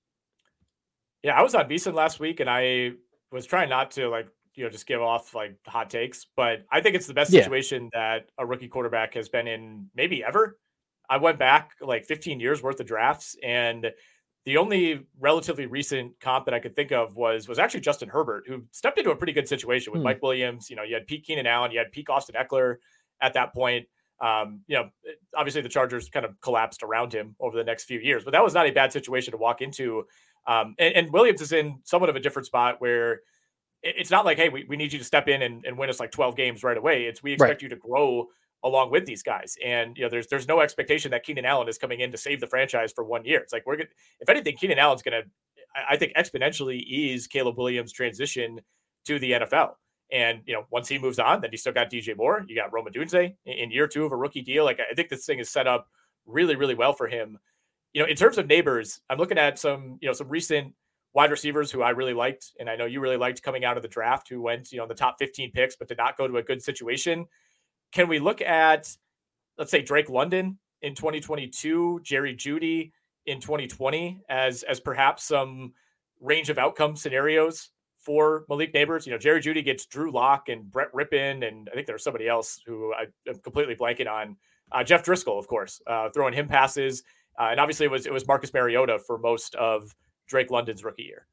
Yeah, I was on VSiN last week, and I was trying not to like you know just give off like hot takes, but I think it's the best situation yeah. that a rookie quarterback has been in maybe ever. I went back like fifteen years worth of drafts, and the only relatively recent comp that I could think of was was actually Justin Herbert, who stepped into a pretty good situation with hmm. Mike Williams. You know, you had peak Keenan Allen, you had peak Austin Eckler at that point. Um, you know, obviously the Chargers kind of collapsed around him over the next few years, but that was not a bad situation to walk into. Um, and, and Williams is in somewhat of a different spot where it's not like, hey, we, we need you to step in and, and win us like twelve games right away. It's we expect right. you to grow along with these guys. And, you know, there's there's no expectation that Keenan Allen is coming in to save the franchise for one year. It's like we're going to, if anything, Keenan Allen's going to, I think, exponentially ease Caleb Williams' transition to the N F L. And, you know, once he moves on, then you still got D J Moore. You got Rome Odunze in, in year two of a rookie deal. Like, I think this thing is set up really, really well for him. You know, in terms of neighbors, I'm looking at some, you know, some recent wide receivers who I really liked. And I know you really liked coming out of the draft, who went, you know, in the top fifteen picks, but did not go to a good situation. Can we look at, let's say, Drake London in twenty twenty-two, Jerry Jeudy in twenty twenty as, as perhaps some range of outcome scenarios for Malik Neighbors? You know, Jerry Jeudy gets Drew Lock and Brett Rippon, and I think there's somebody else who I am completely blanking on. Uh, Jeff Driscoll, of course, uh, throwing him passes. Uh, and obviously it was, it was Marcus Mariota for most of Drake London's rookie year.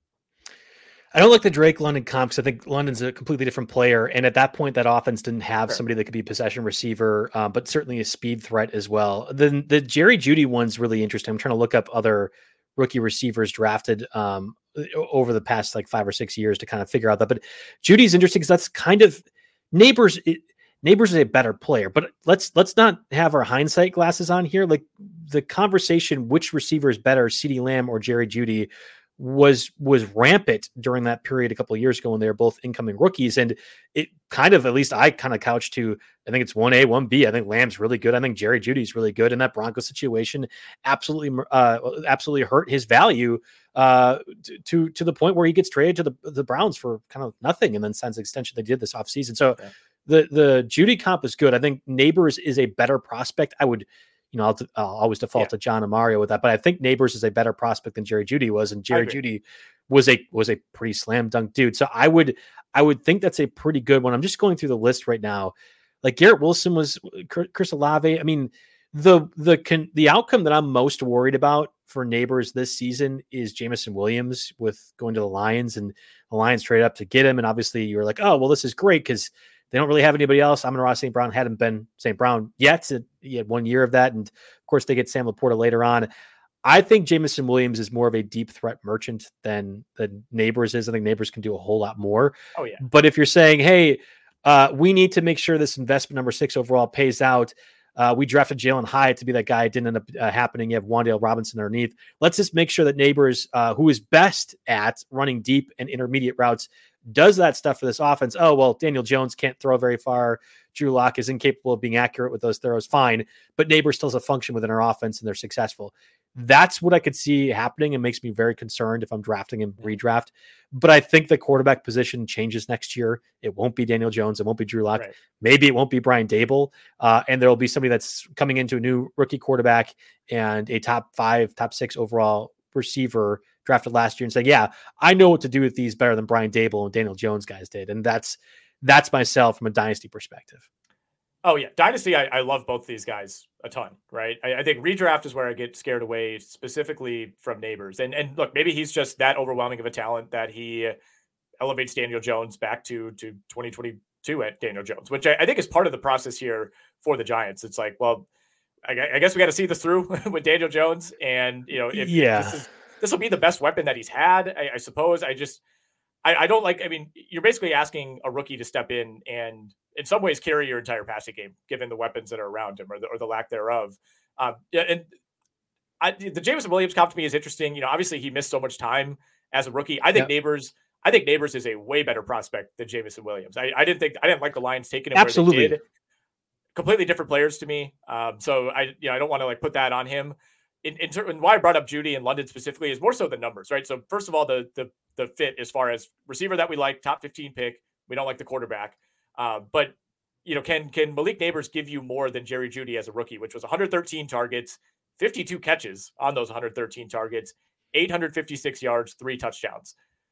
I don't like the Drake London comp because I think London's a completely different player. And at that point, that offense didn't have sure. somebody that could be a possession receiver, um, but certainly a speed threat as well. The, the Jerry Jeudy one's really interesting. I'm trying to look up other rookie receivers drafted um, over the past like five or six years to kind of figure out that. But Judy's interesting because that's kind of Neighbors. It, Neighbors is a better player, but let's let's not have our hindsight glasses on here. Like the conversation, which receiver is better, CeeDee Lamb or Jerry Jeudy, was was rampant during that period a couple of years ago when they were both incoming rookies. And it kind of, at least I kind of couched to, I think it's one A, one B. I think Lamb's really good. I think Jerry Judy's really good. And that Broncos situation absolutely, uh, absolutely hurt his value uh, to, to the point where he gets traded to the, the Browns for kind of nothing. And then signs an extension they did this offseason. So okay. the, the Jeudy comp is good. I think Neighbors is a better prospect. I would, you know, I'll, I'll always default yeah. to John and Mario with that, but I think Neighbors is a better prospect than Jerry Jeudy was. And Jerry Jeudy was a, was a pretty slam dunk dude. So I would, I would think that's a pretty good one. I'm just going through the list right now. Like Garrett Wilson was Chris Olave. I mean, the, the, con, the outcome that I'm most worried about for Neighbors this season is Jameson Williams with going to the Lions, and the Lions trade up to get him. And obviously you're like, oh, well, this is great because they don't really have anybody else. Amon-Ra Saint Brown hadn't been Saint Brown yet. He had one year of that. And of course they get Sam Laporta later on. I think Jameson Williams is more of a deep threat merchant than the Neighbors is. I think Neighbors can do a whole lot more. Oh yeah. But if you're saying, hey, uh, we need to make sure this investment number six overall pays out. Uh, we drafted Jalen Hyatt to be that guy. It didn't end up uh, happening. You have Wan'Dale Robinson underneath. Let's just make sure that Neighbors, uh, who is best at running deep and intermediate routes, does that stuff for this offense. Oh, well, Daniel Jones can't throw very far. Drew Lock is incapable of being accurate with those throws. Fine. But Neighbors still has a function within our offense and they're successful. That's what I could see happening and makes me very concerned if I'm drafting him redraft. But I think the quarterback position changes next year. It won't be Daniel Jones. It won't be Drew Lock. Right. Maybe it won't be Brian Dable. Uh, and there will be somebody that's coming into a new rookie quarterback and a top five, top six overall receiver drafted last year and say, yeah, I know what to do with these better than Brian Dable and Daniel Jones guys did. And that's, that's myself from a dynasty perspective. Oh yeah. Dynasty. I, I love both these guys a ton, right? I, I think redraft is where I get scared away specifically from Neighbors. And, and look, maybe he's just that overwhelming of a talent that he elevates Daniel Jones back to, to twenty twenty-two at Daniel Jones, which I, I think is part of the process here for the Giants. It's like, well, I, I guess we got to see this through with Daniel Jones. And, you know, if yeah. this is, this will be the best weapon that he's had, I, I suppose. I just, I, I don't like, I mean, you're basically asking a rookie to step in and in some ways carry your entire passing game, given the weapons that are around him or the, or the lack thereof. Um, yeah, and I, the Jameson Williams comp to me is interesting. You know, obviously he missed so much time as a rookie. I think yep. Neighbors, I think Neighbors is a way better prospect than Jameson Williams. I, I didn't think, I didn't like the Lions taking him Absolutely. where they did. Completely different players to me. Um, so I, you know, I don't want to like put that on him. In, in ter- and why I brought up Jeudy and London specifically is more so the numbers, right? So first of all, the the the fit as far as receiver that we like, top fifteen pick. We don't like the quarterback, uh, but you know, can can Malik Neighbors give you more than Jerry Jeudy as a rookie, which was one hundred thirteen targets, fifty-two catches on those one hundred thirteen targets, eight hundred fifty-six yards, three touchdowns.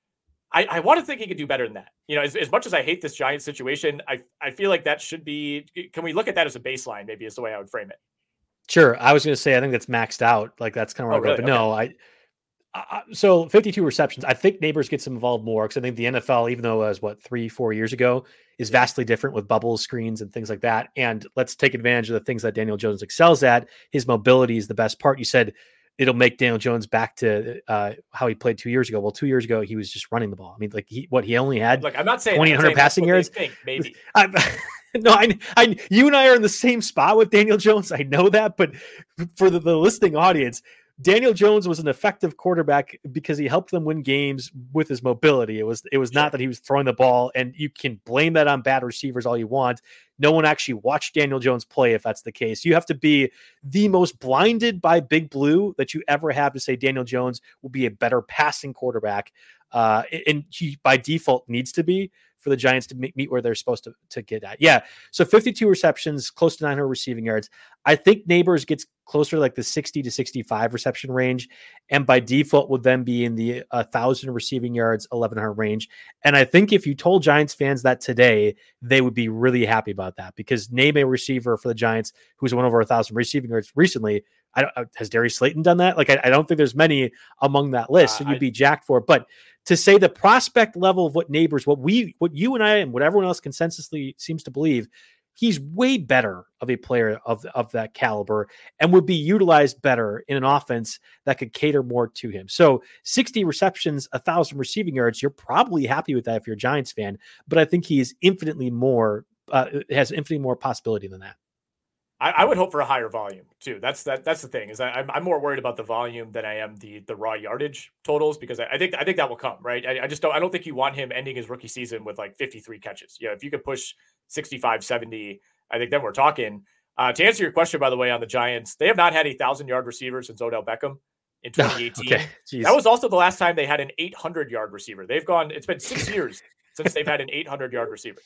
I, I want to think he could do better than that. You know, as, as much as I hate this Giants situation, I I feel like that should be. Can we look at that as a baseline? Maybe is the way I would frame it. Sure. I was going to say, I think that's maxed out. Like that's kind of where oh, I go, really? But okay. no, I, I, so fifty-two receptions, I think Neighbors gets involved more because I think the N F L, even though it was what, three, four years ago, is vastly different with bubble screens and things like that. And let's take advantage of the things that Daniel Jones excels at. His mobility is the best part. You said it'll make Daniel Jones back to uh, how he played two years ago. Well, two years ago, he was just running the ball. I mean, like he, what he only had like, I'm not saying twenty-eight hundred passing yards. Think, maybe. I, No, I, I, you and I are in the same spot with Daniel Jones. I know that, but for the, the listening audience, Daniel Jones was an effective quarterback because he helped them win games with his mobility. It was, it was sure. not that he was throwing the ball, and you can blame that on bad receivers all you want. No one actually watched Daniel Jones play if that's the case. You have to be the most blinded by Big Blue that you ever have to say Daniel Jones will be a better passing quarterback. Uh, and he by default needs to be for the Giants to meet where they're supposed to, to get at. Yeah. So fifty-two receptions, close to nine hundred receiving yards. I think Neighbors gets closer to like the sixty to sixty-five reception range. And by default would then be in the one thousand receiving yards, eleven hundred range. And I think if you told Giants fans that today, they would be really happy about that, because name a receiver for the Giants who's won over a thousand receiving yards recently. I don't, has Darius Slayton done that? Like, I, I don't think there's many among that list. So you'd uh, I, be jacked for it. But to say the prospect level of what Neighbors, what we, what you and I, and what everyone else consensusly seems to believe, he's way better of a player of, of that caliber and would be utilized better in an offense that could cater more to him. So sixty receptions, a thousand receiving yards, you're probably happy with that if you're a Giants fan, but I think he is infinitely more, uh, has infinitely more possibility than that. I, I would hope for a higher volume too. That's that. That's the thing is I, I'm I'm more worried about the volume than I am the the raw yardage totals, because I, I think I think that will come right. I, I just don't I don't think you want him ending his rookie season with like fifty-three catches. Yeah, if you could push sixty-five, seventy, I think then we're talking. Uh, to answer your question, by the way, on the Giants, they have not had a thousand yard receiver since Odell Beckham in twenty eighteen. Okay. That was also the last time they had an eight hundred yard receiver. They've gone. It's been six years since they've had an eight hundred yard receiver.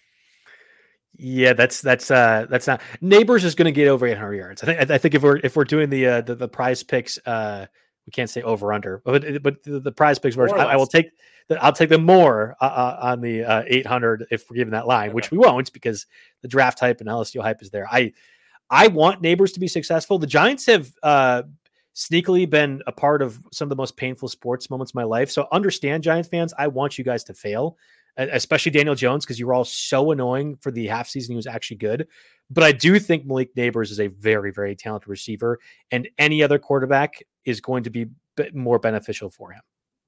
Yeah, that's that's uh that's not Neighbors is going to get over eight hundred yards. I think I think if we're if we're doing the uh, the, the prize picks, uh we can't say over under, but but the, the prize picks version, I, I will take the, I'll take them more uh, uh, on the uh, eight hundred if we're given that line, okay. Which we won't, because the draft hype and L S U hype is there. I I want Neighbors to be successful. The Giants have uh sneakily been a part of some of the most painful sports moments of my life. So understand, Giants fans, I want you guys to fail, especially Daniel Jones, because you were all so annoying for the half season he was actually good. But I do think Malik Neighbors is a very, very talented receiver, and any other quarterback is going to be more beneficial for him.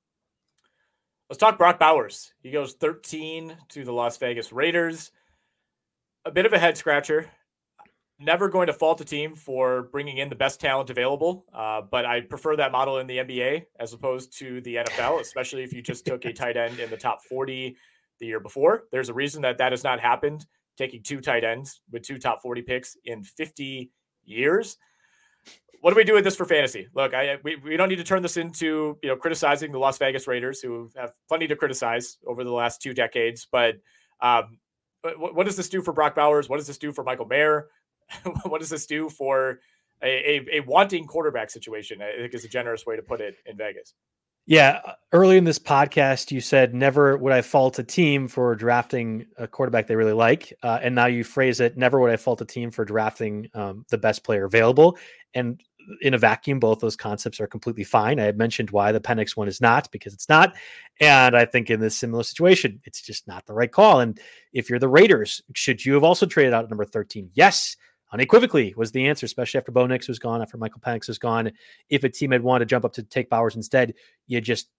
Let's talk Brock Bowers. He goes thirteen to the Las Vegas Raiders. A bit of a head scratcher. Never going to fault a team for bringing in the best talent available, uh, but I prefer that model in the N B A as opposed to the N F L, especially if you just took a tight end in the top forty the year before. There's a reason that that has not happened, taking two tight ends with two top forty picks in fifty years. What do we do with this for fantasy? Look, I we, we don't need to turn this into, you know, criticizing the Las Vegas Raiders, who have plenty to criticize over the last two decades. But, um, but what, what does this do for Brock Bowers? What does this do for Michael Mayer? What does this do for a, a, a wanting quarterback situation? I think is a generous way to put it in Vegas. Yeah. Early in this podcast, you said never would I fault a team for drafting a quarterback they really like. Uh, and now you phrase it, never would I fault a team for drafting um, the best player available. And in a vacuum, both those concepts are completely fine. I had mentioned why the Penix one is not, because it's not. And I think in this similar situation, it's just not the right call. And if you're the Raiders, should you have also traded out at number thirteen? Yes. Unequivocally was the answer, especially after Bo Nix was gone, after Michael Penix was gone. If a team had wanted to jump up to take Bowers instead, you just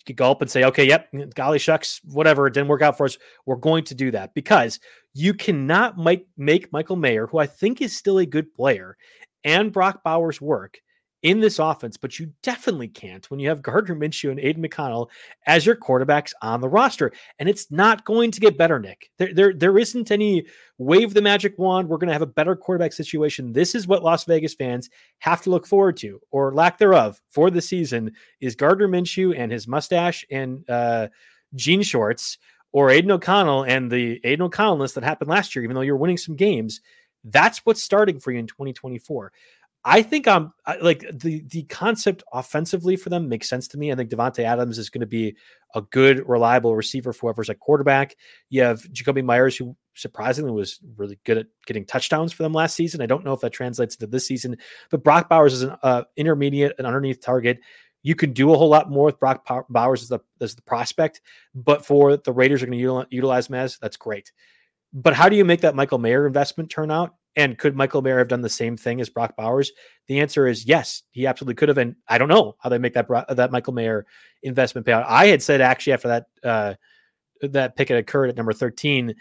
you could go up and say, okay, yep, golly shucks, whatever, it didn't work out for us. We're going to do that because you cannot make, make Michael Mayer, who I think is still a good player, and Brock Bowers work in this offense, but you definitely can't when you have Gardner Minshew and Aiden McConnell as your quarterbacks on the roster. And it's not going to get better, Nick. There, there, there isn't any wave the magic wand. We're going to have a better quarterback situation. This is what Las Vegas fans have to look forward to, or lack thereof, for the season, is Gardner Minshew and his mustache and uh, jean shorts, or Aiden O'Connell and the Aiden O'Connell-ness that happened last year, even though you're winning some games. That's what's starting for you in twenty twenty-four. I think I'm like the, the concept offensively for them makes sense to me. I think Devontae Adams is going to be a good, reliable receiver for whoever's at quarterback. You have Jacoby Myers, who surprisingly was really good at getting touchdowns for them last season. I don't know if that translates into this season, but Brock Bowers is an uh, intermediate and underneath target. You can do a whole lot more with Brock Bowers as the, as the prospect, but for the Raiders are going to utilize him as, that's great. But how do you make that Michael Mayer investment turn out? And could Michael Mayer have done the same thing as Brock Bowers? The answer is yes, he absolutely could have. And I don't know how they make that that Michael Mayer investment pay out. I had said actually after that uh, that pick had occurred at number thirteen,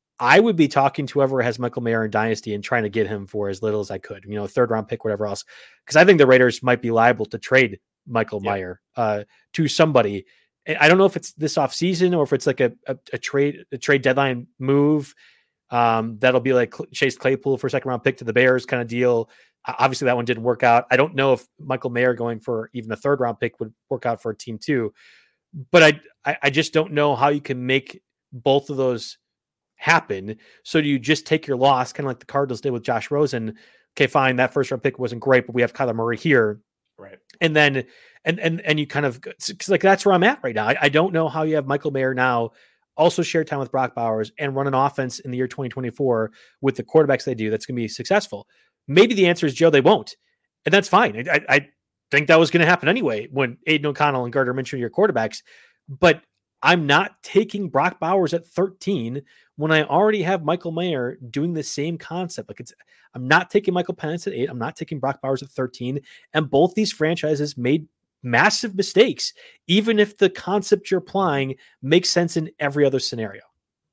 I would be talking to whoever has Michael Mayer in Dynasty and trying to get him for as little as I could, you know, third round pick, whatever else. Because I think the Raiders might be liable to trade Michael yeah. Mayer uh, to somebody. I don't know if it's this offseason or if it's like a, a, a trade a trade deadline move. Um, that'll be like Chase Claypool for a second round pick to the Bears kind of deal. Uh, obviously that one didn't work out. I don't know if Michael Mayer going for even a third round pick would work out for a team too, but I, I, I just don't know how you can make both of those happen. So do you just take your loss, kind of like the Cardinals did with Josh Rosen? Okay, fine. That first round pick wasn't great, but we have Kyler Murray here. Right. And then, and, and, and you kind of, cause like, that's where I'm at right now. I, I don't know how you have Michael Mayer now also share time with Brock Bowers and run an offense in the year twenty twenty-four with the quarterbacks they do that's going to be successful. Maybe the answer is, Joe, they won't. And that's fine. I, I think that was going to happen anyway when Aiden O'Connell and Gardner Minshew are your quarterbacks. But I'm not taking Brock Bowers at thirteen when I already have Michael Mayer doing the same concept. Like it's, I'm not taking Michael Penix at eight. I'm not taking Brock Bowers at thirteen. And both these franchises made massive mistakes, even if the concept you're applying makes sense in every other scenario.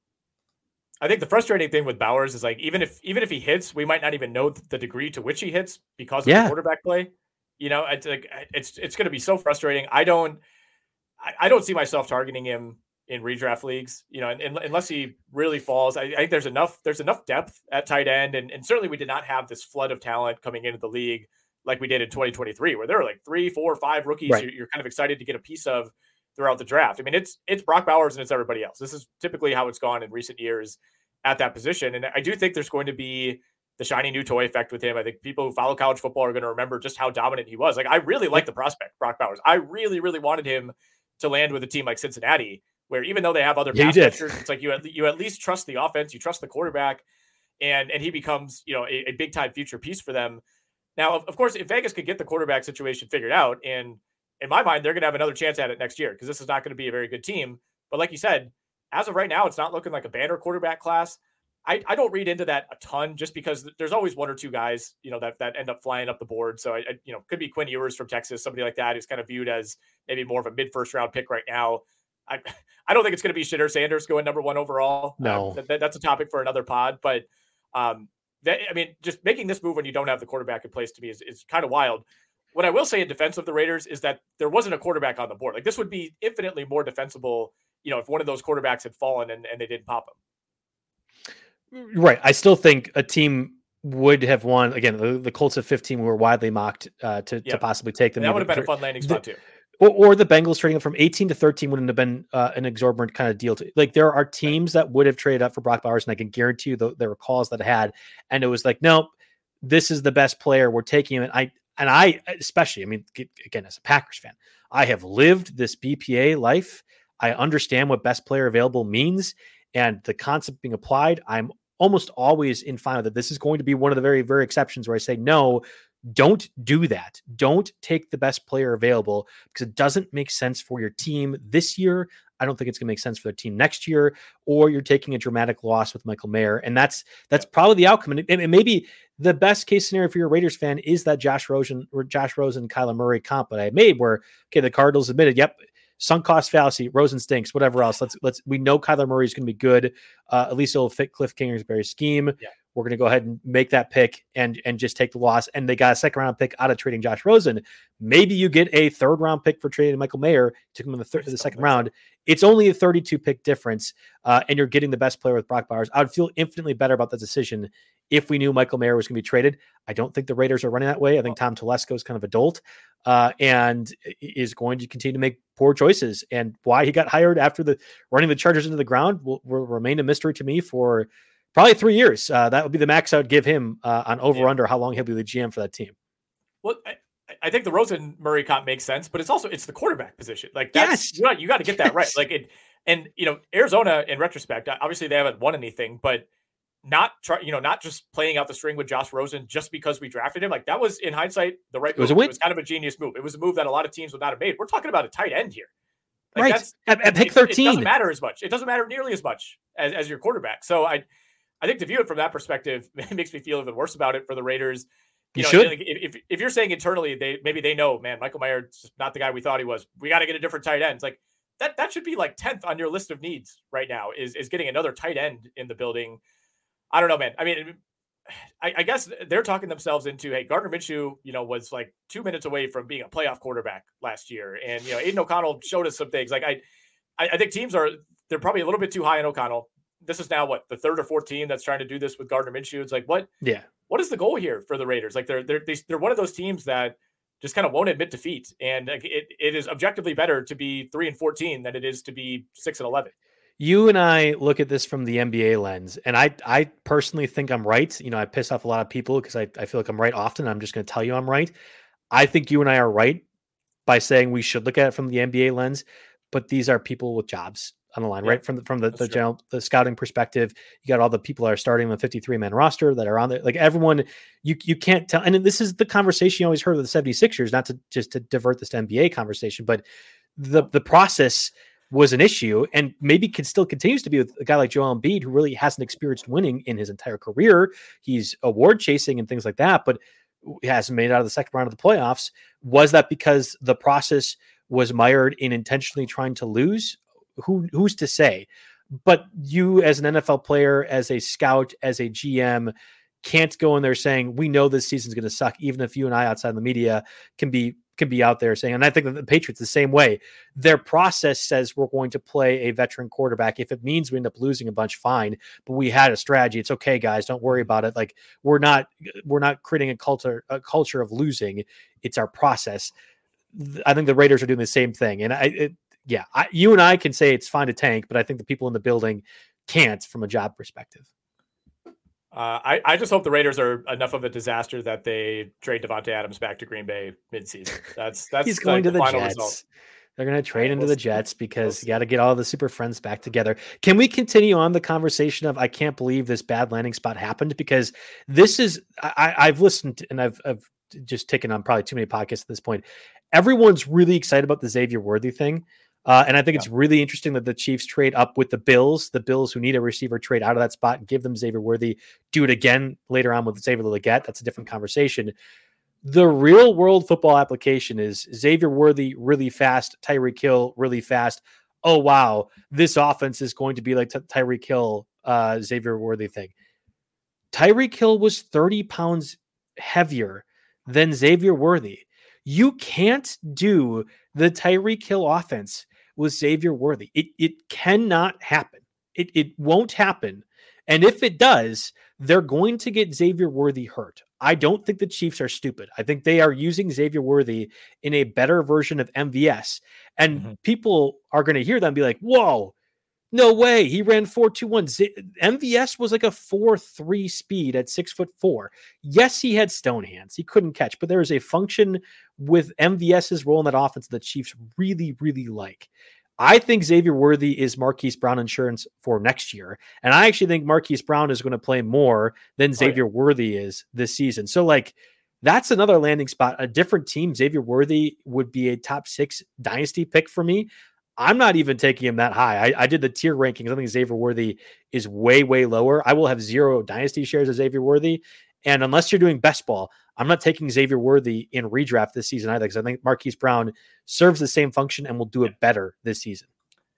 I think the frustrating thing with Bowers is like, even if, even if he hits, we might not even know the degree to which he hits because of yeah. the quarterback play. You know, it's like, it's, it's going to be so frustrating. I don't, I, I don't see myself targeting him in redraft leagues, you know, and, and unless he really falls. I, I think there's enough, there's enough depth at tight end. And, and certainly we did not have this flood of talent coming into the league like we did in twenty twenty-three, where there were like three, four, five rookies right. you're kind of excited to get a piece of throughout the draft. I mean, it's it's Brock Bowers and it's everybody else. This is typically how it's gone in recent years at that position. And I do think there's going to be the shiny new toy effect with him. I think people who follow college football are going to remember just how dominant he was. Like, I really like the prospect, Brock Bowers. I really, really wanted him to land with a team like Cincinnati, where even though they have other yeah, pass rushers, it's like you at, you at least trust the offense, you trust the quarterback, and and he becomes, you know, a, a big time future piece for them. Now, of, of course, if Vegas could get the quarterback situation figured out, and in my mind, they're going to have another chance at it next year because this is not going to be a very good team. But like you said, as of right now, it's not looking like a banner quarterback class. I, I don't read into that a ton just because there's always one or two guys, you know, that, that end up flying up the board. So, I, I you know, could be Quinn Ewers from Texas, somebody like that who's kind of viewed as maybe more of a mid first round pick right now. I I don't think it's going to be Shedeur Sanders going number one overall. No, um, that, that's a topic for another pod. But um, that, I mean, just making this move when you don't have the quarterback in place to me is, is kind of wild. What I will say in defense of the Raiders is that there wasn't a quarterback on the board. Like, this would be infinitely more defensible, you know, if one of those quarterbacks had fallen and, and they didn't pop him. Right. I still think a team would have won. Again, the, the Colts of fifteen were widely mocked uh, to, yep. to possibly take them. And that would have been a fun landing spot the, too. Or, or the Bengals trading up from eighteen to thirteen wouldn't have been uh, an exorbitant kind of deal. To, like, there are teams that would have traded up for Brock Bowers, and I can guarantee you the, there were calls that had, and it was like, nope, this is the best player. We're taking him. And I, and I, especially, I mean, again, as a Packers fan, I have lived this B P A life. I understand what best player available means, and the concept being applied. I'm almost always in fine with that. This is going to be one of the very, very exceptions where I say, no, don't do that. Don't take the best player available because it doesn't make sense for your team this year. I don't think it's going to make sense for their team next year, or you're taking a dramatic loss with Michael Mayer. And that's, that's probably the outcome. And, and maybe the best case scenario for your Raiders fan is that Josh Rosen or Josh Rosen, Kyler Murray comp that I made where, okay, the Cardinals admitted, yep, sunk cost fallacy, Rosen stinks, whatever else. Let's let's we know Kyler Murray is going to be good. Uh, at least it'll fit Cliff Kingsbury's scheme. Yeah. We're going to go ahead and make that pick and and just take the loss. And they got a second round pick out of trading Josh Rosen. Maybe you get a third round pick for trading Michael Mayer. Took him in the third, the second round. It's only a thirty-two pick difference, uh, and you're getting the best player with Brock Bowers. I would feel infinitely better about the decision if we knew Michael Mayer was going to be traded. I don't think the Raiders are running that way. I think Tom Telesco is kind of a dolt uh, and is going to continue to make poor choices. And why he got hired after the running the Chargers into the ground will, will remain a mystery to me for probably three years. Uh, that would be the max I would give him uh, on over yeah. under how long he'll be the G M for that team. Well, I, I think the Rosen Murray comp makes sense, but it's also it's the quarterback position. Like that's yes. you got, you got to get that yes. right. Like it, and you know Arizona in retrospect, obviously they haven't won anything, but not try, you know, not just playing out the string with Josh Rosen just because we drafted him. Like that was in hindsight the right. It was move. a win. It was kind of a genius move. It was a move that a lot of teams would not have made. We're talking about a tight end here, like right? That's, at, at pick it, thirteen, it doesn't matter as much. It doesn't matter nearly as much as, as your quarterback. So I, I think to view it from that perspective, it makes me feel even worse about it for the Raiders. You, you know, should. Like if if you're saying internally, they maybe they know, man, Michael Mayer is not the guy we thought he was. We got to get a different tight end. It's like that. That should be like tenth on your list of needs right now. Is is getting another tight end in the building. I don't know, man. I mean, I, I guess they're talking themselves into, hey, Gardner Minshew, you know, was like two minutes away from being a playoff quarterback last year, and you know, Aiden O'Connell showed us some things. Like I, I, I think teams are they're probably a little bit too high on O'Connell. This is now what the third or fourth team that's trying to do this with Gardner Minshew. It's like what, yeah, what is the goal here for the Raiders? Like they're they're they're one of those teams that just kind of won't admit defeat, and it it is objectively better to be three and fourteen than it is to be six and eleven. You and I look at this from the N B A lens, and I I personally think I'm right. You know, I piss off a lot of people because I, I feel like I'm right often. I'm just going to tell you I'm right. I think you and I are right by saying we should look at it from the N B A lens, but these are people with jobs on the line, yeah, right? From the, from the, the general, the scouting perspective, you got all the people that are starting the fifty-three man roster that are on there. Like everyone, you you can't tell. And this is the conversation you always heard with the seventy-sixers, not to just to divert this to N B A conversation, but the the process was an issue and maybe could still continues to be with a guy like Joel Embiid, who really hasn't experienced winning in his entire career. He's award chasing and things like that, but he hasn't made it out of the second round of the playoffs. Was that because the process was mired in intentionally trying to lose? Who who's to say? But you as an N F L player, as a scout, as a G M, can't go in there saying, we know this season's going to suck, even if you and I outside the media can be can be out there saying, and I think that the Patriots the same way. Their process says we're going to play a veteran quarterback. If it means we end up losing a bunch, fine. But we had a strategy. It's okay, guys. Don't worry about it. Like we're not we're not creating a culture a culture of losing. It's our process. I think the Raiders are doing the same thing. And I, it, yeah, I, you and I can say it's fine to tank, but I think the people in the building can't from a job perspective. Uh, I, I just hope the Raiders are enough of a disaster that they trade Devontae Adams back to Green Bay midseason. That's that's he's going like to the, the final Jets. result. They're going to trade yeah, into we'll the see. Jets because we'll you got to get all the super friends back together. Can we continue on the conversation of I can't believe this bad landing spot happened? Because this is I, I've listened and I've I've just taken on probably too many podcasts at this point. Everyone's really excited about the Xavier Worthy thing. Uh, and I think yeah. it's really interesting that the Chiefs trade up with the Bills, the Bills who need a receiver trade out of that spot and give them Xavier Worthy, do it again later on with Xavier Legette. That's a different conversation. The real world football application is Xavier Worthy really fast, Tyreek Hill really fast. Oh, wow. This offense is going to be like Ty- Tyreek Hill, uh, Xavier Worthy thing. Tyreek Hill was thirty pounds heavier than Xavier Worthy. You can't do the Tyreek Hill offense with Xavier Worthy. It it cannot happen. It it won't happen. And if it does, they're going to get Xavier Worthy hurt. I don't think the Chiefs are stupid. I think they are using Xavier Worthy in a better version of M V S. And mm-hmm. people are going to hear them be like, whoa, no way. He ran four two one. Z- M V S was like a four three speed at six foot four. Yes, he had stone hands. He couldn't catch, but there is a function with MVS's role in that offense that the Chiefs really, really like. I think Xavier Worthy is Marquise Brown insurance for next year. And I actually think Marquise Brown is going to play more than Xavier oh, yeah. Worthy is this season. So like, that's another landing spot. A different team, Xavier Worthy would be a top six dynasty pick for me. I'm not even taking him that high. I, I did the tier rankings. I think Xavier Worthy is way, way lower. I will have zero dynasty shares of Xavier Worthy. And unless you're doing best ball, I'm not taking Xavier Worthy in redraft this season either, because I think Marquise Brown serves the same function and will do it better this season.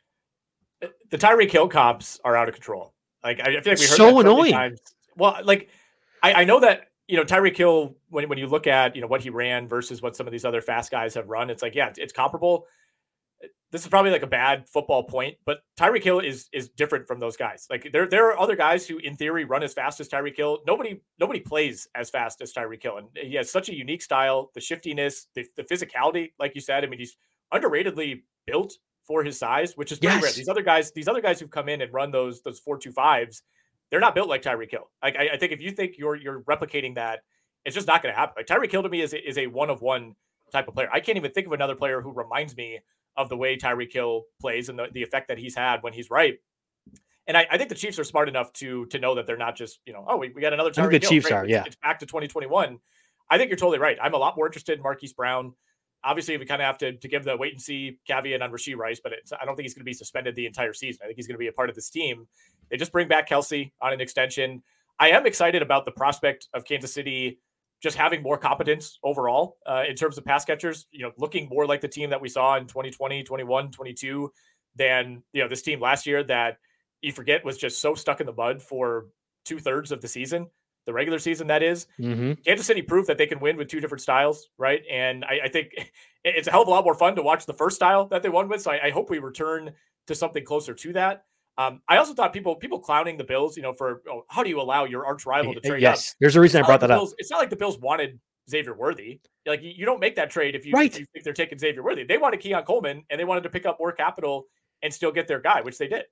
The Tyreek Hill comps are out of control. Like, I feel like we heard so that so annoying. many times. Well, like, I, I know that, you know, Tyreek Hill, when, when you look at, you know, what he ran versus what some of these other fast guys have run, it's like, yeah, it's, it's comparable. This is probably like a bad football point, but Tyreek Hill is is different from those guys. Like there, there are other guys who in theory run as fast as Tyreek Hill. Nobody, nobody plays as fast as Tyreek Hill. And he has such a unique style, the shiftiness, the, the physicality, like you said. I mean, he's underratedly built for his size, which is pretty yes. rare. These other guys, these other guys who've come in and run those those four two fives, they're not built like Tyreek Hill. Like I, I think if you think you're you're replicating that, it's just not going to happen. Like Tyreek Hill to me is is a one of one type of player. I can't even think of another player who reminds me of the way Tyreek Hill plays and the, the effect that he's had when he's right. And I, I think the Chiefs are smart enough to to know that they're not just, you know, oh, we, we got another Tyreek Hill. I think the Chiefs Great. are, yeah. It's, it's back to twenty twenty-one. I think you're totally right. I'm a lot more interested in Marquise Brown. Obviously, we kind of have to, to give the wait and see caveat on Rashee Rice, but it's, I don't think he's going to be suspended the entire season. I think he's going to be a part of this team. They just bring back Kelsey on an extension. I am excited about the prospect of Kansas City just having more competence overall uh, in terms of pass catchers, you know, looking more like the team that we saw in twenty twenty, twenty-one, twenty-two than, you know, this team last year that you forget was just so stuck in the mud for two thirds of the season, the regular season, that is. Mm-hmm. Kansas City proved that they can win with two different styles, right? And I, I think it's a hell of a lot more fun to watch the first style that they won with. So I, I hope we return to something closer to that. Um, I also thought people people clowning the Bills, you know, for oh, how do you allow your arch rival to trade yes, up? There's a reason I brought like that Bills, up. It's not like the Bills wanted Xavier Worthy. Like you, you don't make that trade if you, right. if you think they're taking Xavier Worthy. They wanted Keon Coleman and they wanted to pick up more capital and still get their guy, which they did.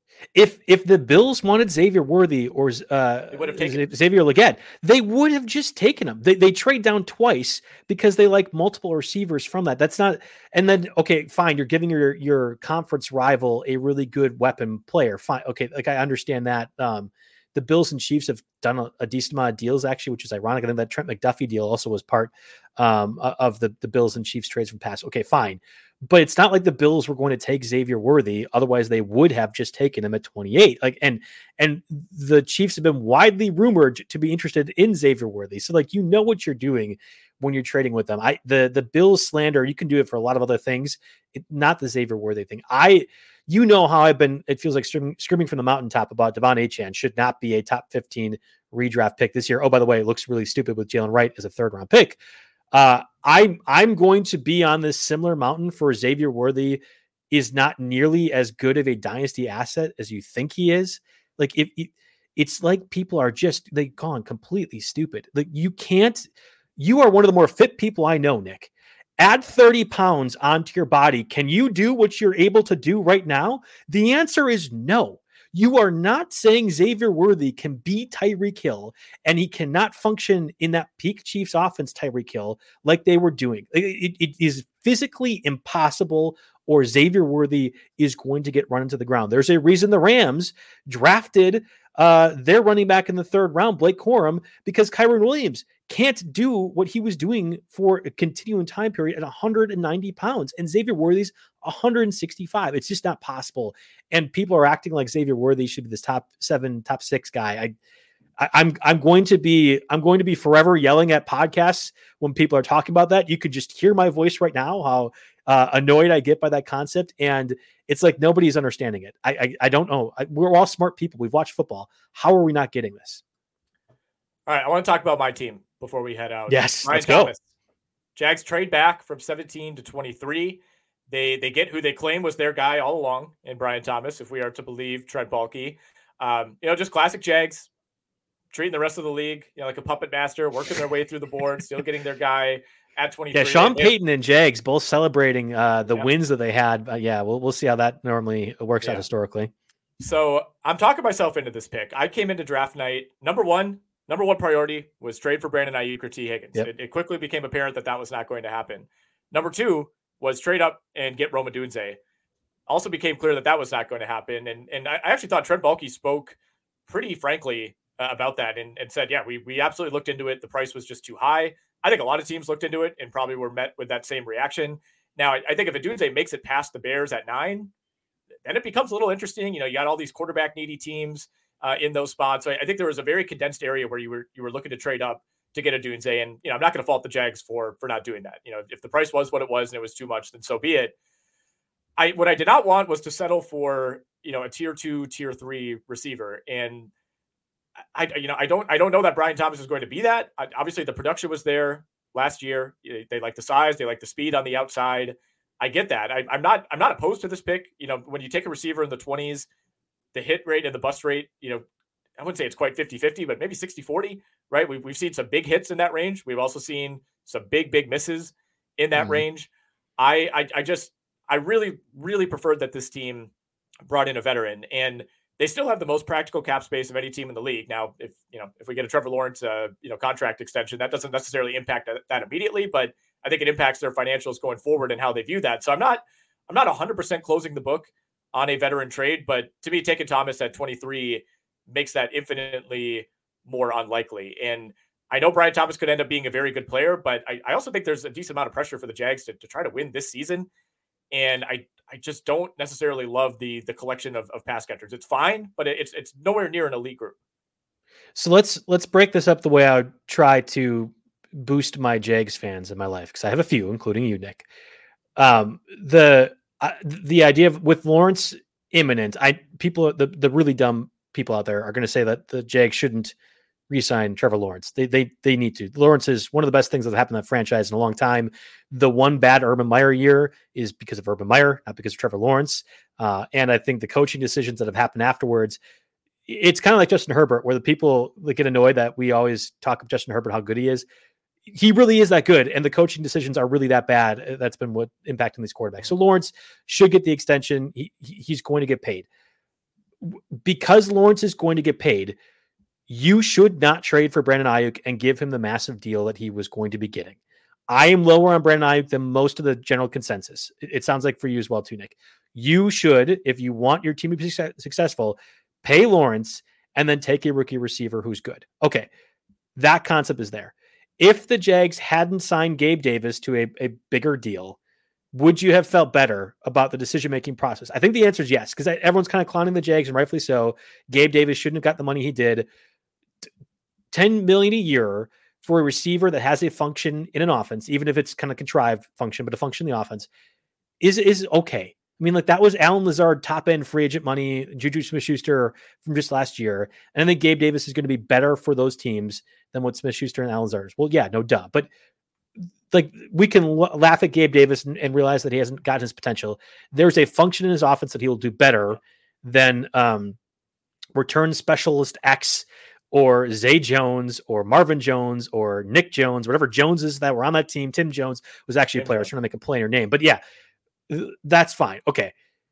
If if the Bills wanted Xavier Worthy or uh, they would have taken Xavier Legette, they would have just taken him. They they trade down twice because they like multiple receivers from that. That's not, and then okay, fine, you're giving your your conference rival a really good weapon player. Fine, okay, like I understand that. Um, the Bills and Chiefs have done a, a decent amount of deals actually, which is ironic. I think that Trent McDuffie deal also was part um, of the the Bills and Chiefs trades from past. Okay, fine. But it's not like the Bills were going to take Xavier Worthy. Otherwise, they would have just taken him at twenty-eight. Like, and and the Chiefs have been widely rumored to be interested in Xavier Worthy. So, like, you know what you're doing when you're trading with them. I the the Bills slander, you can do it for a lot of other things, it, not the Xavier Worthy thing. I, you know how I've been. It feels like screaming, screaming from the mountaintop about Devon Achane should not be a top fifteen redraft pick this year. Oh, by the way, it looks really stupid with Jalen Wright as a third round pick. Uh, I'm I'm going to be on this similar mountain for Xavier Worthy is not nearly as good of a dynasty asset as you think he is. Like if it, it's like people are just they gone completely stupid. Like you can't. You are one of the more fit people I know, Nick. Add thirty pounds onto your body. Can you do what you're able to do right now? The answer is no. You are not saying Xavier Worthy can be Tyreek Hill and he cannot function in that peak Chiefs offense, Tyreek Hill, like they were doing. It, it, it is physically impossible, or Xavier Worthy is going to get run into the ground. There's a reason the Rams drafted uh, their running back in the third round, Blake Corum, because Kyren Williams can't do what he was doing for a continuing time period at one hundred ninety pounds. And Xavier Worthy's one hundred sixty-five. It's just not possible. And people are acting like Xavier Worthy should be this top seven, top six guy. I, I I'm, I'm going to be, I'm going to be forever yelling at podcasts when people are talking about that. You could just hear my voice right now, how uh, annoyed I get by that concept. And it's like, nobody's understanding it. I, I, I don't know. I, we're all smart people. We've watched football. How are we not getting this? All right. I want to talk about my team before we head out. Yes, Brian let's Thomas. go. Jags trade back from seventeen to twenty-three. They they get who they claim was their guy all along in Brian Thomas, if we are to believe Trent Baalke. Um, you know, just classic Jags, treating the rest of the league, you know, like a puppet master, working their way through the board, still getting their guy at twenty-three. Yeah, Sean they, Payton and Jags both celebrating uh, the yeah. wins that they had. Uh, yeah, we'll we'll see how that normally works yeah. out historically. So I'm talking myself into this pick. I came into draft night. Number one, number one priority was trade for Brandon Ayuk or T. Higgins. Yep. It, it quickly became apparent that that was not going to happen. Number two was trade up and get Rome Odunze. Also became clear that that was not going to happen. And and I actually thought Trent Baalke spoke pretty frankly uh, about that and, and said, yeah, we we absolutely looked into it. The price was just too high. I think a lot of teams looked into it and probably were met with that same reaction. Now, I, I think if Odunze makes it past the Bears at nine, then it becomes a little interesting. You know, you got all these quarterback needy teams uh, in those spots. So I, I think there was a very condensed area where you were you were looking to trade up to get Odunze. And, you know, I'm not going to fault the Jags for, for not doing that. You know, if the price was what it was and it was too much, then so be it. I, what I did not want was to settle for, you know, a tier two, tier three receiver. And I, you know, I don't, I don't know that Brian Thomas is going to be that. I, obviously the production was there last year. They like the size, they like the speed on the outside. I get that. I, I'm not, I'm not opposed to this pick. You know, when you take a receiver in the twenties, the hit rate and the bust rate, you know, I wouldn't say it's quite fifty-fifty, but maybe sixty forty, right? We've, we've seen some big hits in that range. We've also seen some big, big misses in that mm-hmm. range. I, I, I just, I really, really preferred that this team brought in a veteran, and they still have the most practical cap space of any team in the league. Now, if, you know, if we get a Trevor Lawrence, uh, you know, contract extension, that doesn't necessarily impact that, that immediately, but I think it impacts their financials going forward and how they view that. So I'm not, I'm not one hundred percent closing the book on a veteran trade, but to me, taking Thomas at twenty-three makes that infinitely more unlikely. And I know Brian Thomas could end up being a very good player, but I, I also think there's a decent amount of pressure for the Jags to, to try to win this season. And I, I just don't necessarily love the the collection of, of pass catchers. It's fine, but it's it's nowhere near an elite group. So let's let's break this up the way I would try to boost my Jags fans in my life, because I have a few, including you, Nick. Um, the uh, the idea of with Lawrence imminent, I people the the really dumb people out there are going to say that the Jags shouldn't re-sign Trevor Lawrence. They they they need to. Lawrence is one of the best things that happened to that franchise in a long time. The one bad Urban Meyer year is because of Urban Meyer, not because of Trevor Lawrence. Uh, and I think the coaching decisions that have happened afterwards, it's kind of like Justin Herbert, where the people that get annoyed that we always talk of Justin Herbert, how good he is. He really is that good, and the coaching decisions are really that bad. That's been what impacting these quarterbacks. So Lawrence should get the extension. He, he's going to get paid. Because Lawrence is going to get paid, you should not trade for Brandon Ayuk and give him the massive deal that he was going to be getting. I am lower on Brandon Ayuk than most of the general consensus. It, it sounds like for you as well, too, Nick. You should, if you want your team to be su- successful, pay Lawrence and then take a rookie receiver who's good. Okay, that concept is there. If the Jags hadn't signed Gabe Davis to a, a bigger deal, would you have felt better about the decision-making process? I think the answer is yes, because everyone's kind of clowning the Jags, and rightfully so. Gabe Davis shouldn't have got the money he did. ten million dollars a year for a receiver that has a function in an offense, even if it's kind of contrived function, but a function in the offense, is, is okay. I mean, like that was Allen Lazard top-end free agent money, Juju Smith-Schuster from just last year. And I think Gabe Davis is going to be better for those teams than what Smith-Schuster and Allen Lazard is. Well, yeah, no duh. But like we can l- laugh at Gabe Davis and, and realize that he hasn't gotten his potential. There's a function in his offense that he will do better than um, return specialist X or Zay Jones or Marvin Jones or Nick Jones, whatever Joneses that were on that team. Tim Jones was actually a player. I was trying to make a plainer name, but yeah, that's fine. Okay.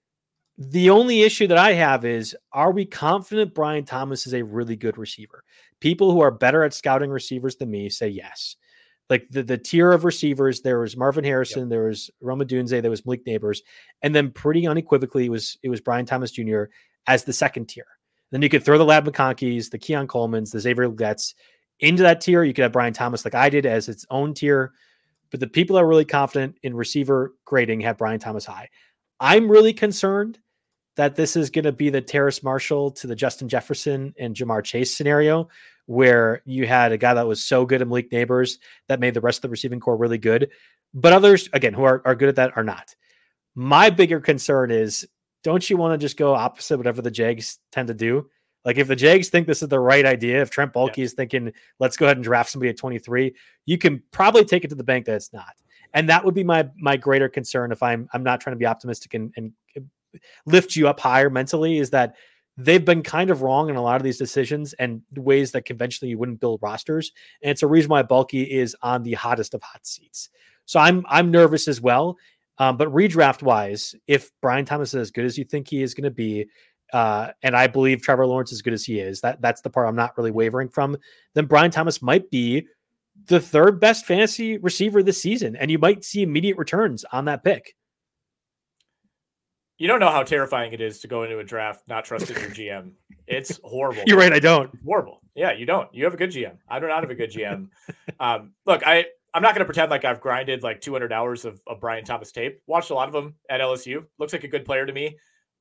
The only issue that I have is, are we confident Brian Thomas is a really good receiver? People who are better at scouting receivers than me say yes. Like the, the tier of receivers, there was Marvin Harrison, yep. there was Rome Odunze, there was Malik Neighbors, and then pretty unequivocally it was it was Brian Thomas Junior as the second tier. Then you could throw the Lad McConkeys, the Keon Colemans, the Xavier Legetts into that tier. You could have Brian Thomas like I did as its own tier. But the people that are really confident in receiver grading have Brian Thomas high. I'm really concerned that this is going to be the Terrace Marshall to the Justin Jefferson and Jamar Chase scenario, where you had a guy that was so good at Malik Neighbors that made the rest of the receiving core really good. But others, again, who are, are good at that are not. My bigger concern is, don't you want to just go opposite whatever the Jags tend to do? Like if the Jags think this is the right idea, if Trent Baalke yeah. is thinking, let's go ahead and draft somebody at twenty-three, you can probably take it to the bank that it's not. And that would be my my greater concern if I'm I'm not trying to be optimistic and, and lift you up higher mentally, is that they've been kind of wrong in a lot of these decisions and ways that conventionally you wouldn't build rosters. And it's a reason why Baalke is on the hottest of hot seats. So I'm I'm nervous as well. Um, but redraft wise, if Brian Thomas is as good as you think he is going to be, uh, and I believe Trevor Lawrence is as good as he is, that that's the part I'm not really wavering from, then Brian Thomas might be the third best fantasy receiver this season. And you might see immediate returns on that pick. You don't know how terrifying it is to go into a draft not trusting your G M. It's horrible. You're right. I don't. It's horrible. Yeah, you don't. You have a good G M. I do not have a good G M. um, look, I, I'm not going to pretend like I've grinded like two hundred hours of, of Brian Thomas tape. Watched a lot of them at L S U. Looks like a good player to me.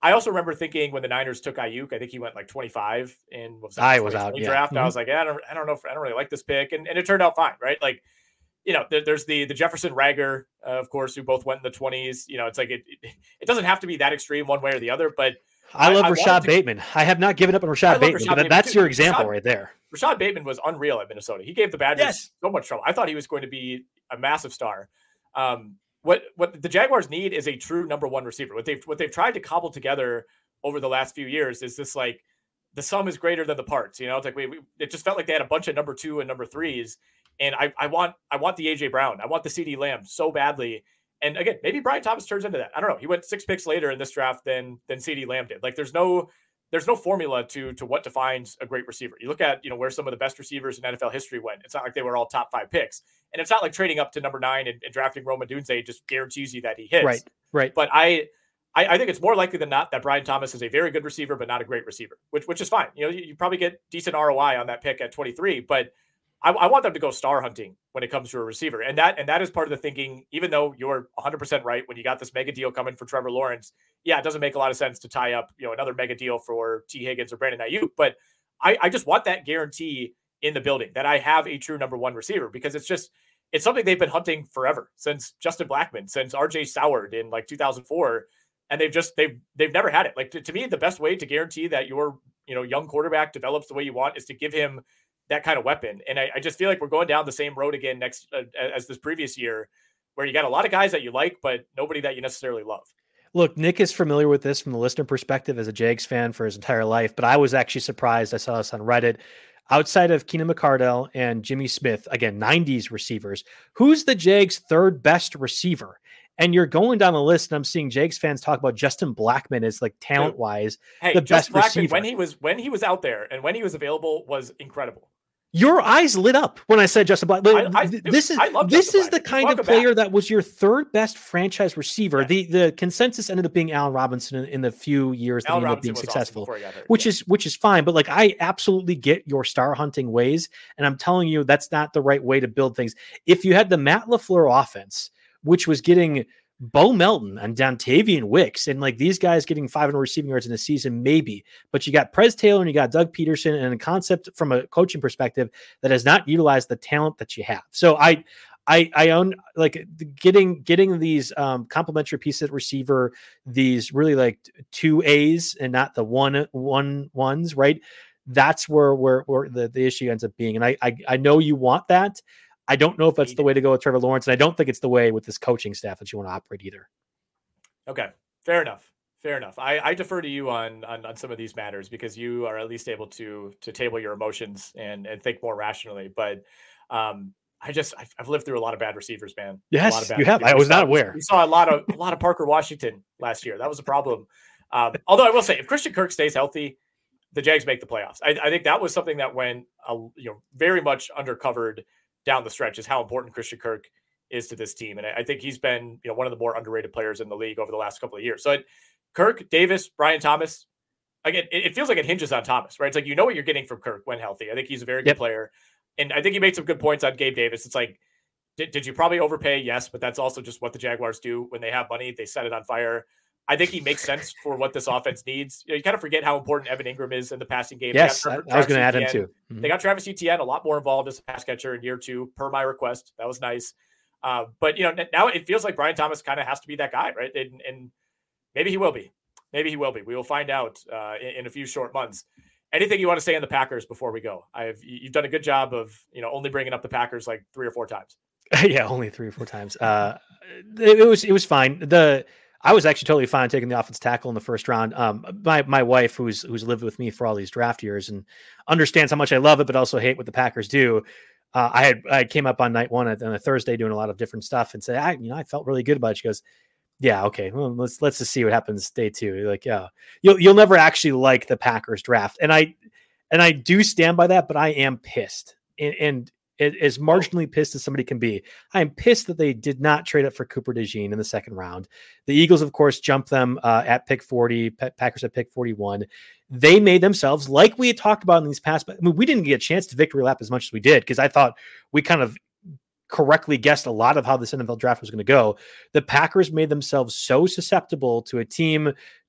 I also remember thinking when the Niners took Ayuk, I think he went like twenty-five in what was that, I was out yeah. draft. Mm-hmm. I was like, I don't, I don't know, if, I don't really like this pick, and, and it turned out fine, right? Like, you know, there, there's the the Jefferson Rager, uh, of course, who both went in the twenties. You know, it's like it, it, it doesn't have to be that extreme one way or the other, but I love I, Rashad I to, Bateman. I have not given up on Rashad Bateman. Rashad Bateman that's too. your example Rashad, right there. Rashad Bateman was unreal at Minnesota. He gave the Badgers yes. so much trouble. I thought he was going to be a massive star. Um, what what the Jaguars need is a true number one receiver. What they've what they've tried to cobble together over the last few years is this like the sum is greater than the parts. You know, it's like we, we it just felt like they had a bunch of number two and number threes. And I I want I want the A J Brown. I want the CeeDee Lamb so badly. And again, maybe Brian Thomas turns into that. I don't know. He went six picks later in this draft than than CeeDee Lamb did. Like there's no there's no formula to to what defines a great receiver. You look at, you know, where some of the best receivers in N F L history went. It's not like they were all top five picks. And it's not like trading up to number nine and, and drafting Rome Odunze just guarantees you that he hits. Right. Right. But I I, I think it's more likely than not that Brian Thomas is a very good receiver, but not a great receiver, which which is fine. You know, you, you probably get decent R O I on that pick at twenty-three, but I, I want them to go star hunting when it comes to a receiver. And that and that is part of the thinking, even though you're one hundred percent right when you got this mega deal coming for Trevor Lawrence. Yeah, it doesn't make a lot of sense to tie up, you know, another mega deal for T. Higgins or Brandon Ayuk. But I, I just want that guarantee in the building that I have a true number one receiver, because it's just it's something they've been hunting forever, since Justin Blackmon, since R J Soward in like two thousand four. And they've just they've they've never had it. Like to, to me, the best way to guarantee that your you know young quarterback develops the way you want is to give him that kind of weapon. And I, I just feel like we're going down the same road again next uh, as this previous year, where you got a lot of guys that you like, but nobody that you necessarily love. Look, Nick is familiar with this from the listener perspective as a Jags fan for his entire life, but I was actually surprised. I saw this on Reddit. Outside of Keenan McCardell and Jimmy Smith, again, nineties receivers, who's the Jags' third best receiver? And you're going down the list, and I'm seeing Jags fans talk about Justin Blackmon as like talent wise, hey, the Justin best Blackmon, receiver. When he was when he was out there and when he was available was incredible. Your eyes lit up when I said Justin Blackmon. I, I, this is this is the kind of player back. that was your third best franchise receiver. Yeah. The the consensus ended up being Allen Robinson in, in the few years that Allen he ended Robinson up being successful, awesome which yeah. is which is fine. But like, I absolutely get your star hunting ways, and I'm telling you that's not the right way to build things. If you had the Matt LaFleur offense, which was getting Bo Melton and Dontavian Wicks, and like these guys getting five hundred receiving yards in a season, maybe. But you got Prez Taylor and you got Doug Peterson, and a concept from a coaching perspective that has not utilized the talent that you have. So I, I, I own like getting getting these um, complementary pieces at receiver, these really like two A's and not the one one ones, right? That's where where where the, the issue ends up being, and I, I I know you want that. I don't know if that's the way to go with Trevor Lawrence, and I don't think it's the way with this coaching staff that you want to operate either. Okay, fair enough. Fair enough. I, I defer to you on, on on some of these matters, because you are at least able to to table your emotions and and think more rationally. But um, I just I've, I've lived through a lot of bad receivers, man. Yes, a lot of bad you have. receivers. I was we not saw, aware. We saw a lot of a lot of Parker Washington last year. That was a problem. Um, although I will say, if Christian Kirk stays healthy, the Jags make the playoffs. I, I think that was something that went uh, you know very much undercovered down the stretch, is how important Christian Kirk is to this team. And I, I think he's been, you know, one of the more underrated players in the league over the last couple of years. So it, Kirk, Davis, Brian Thomas, again, it, it feels like it hinges on Thomas, right? It's like, you know what you're getting from Kirk when healthy. I think he's a very good yep. player. And I think he made some good points on Gabe Davis. It's like, did, did you probably overpay? Yes, but that's also just what the Jaguars do. When they have money, they set it on fire. I think he makes sense for what this offense needs. You know, you kind of forget how important Evan Ingram is in the passing game. Yes, I, I was going to add him too. Mm-hmm. They got Travis Etienne a lot more involved as a pass catcher in year two, per my request. That was nice. Uh, but, you know, now it feels like Brian Thomas kind of has to be that guy, right? And, and maybe he will be. Maybe he will be. We will find out uh, in, in a few short months. Anything you want to say on the Packers before we go? I've You've done a good job of, you know, only bringing up the Packers like three or four times. yeah, only three or four times. Uh, it, it was it was fine. The I was actually totally fine taking the offensive tackle in the first round. Um, my my wife, who's who's lived with me for all these draft years and understands how much I love it, but also hate what the Packers do. Uh, I had I came up on night one on a Thursday doing a lot of different stuff and said, I you know I felt really good about it. She goes, yeah, okay, well, let's let's just see what happens day two. You're like, yeah, you'll you'll never actually like the Packers draft, and I and I do stand by that, but I am pissed and. and as marginally pissed as somebody can be. I am pissed that they did not trade up for Cooper DeJean in the second round. The Eagles, of course, jumped them uh, at pick forty, Packers at pick forty-one. They made themselves, like we had talked about in these past, but I mean, we didn't get a chance to victory lap as much as we did, because I thought we kind of correctly guessed a lot of how this N F L draft was going to go. The Packers made themselves so susceptible to a team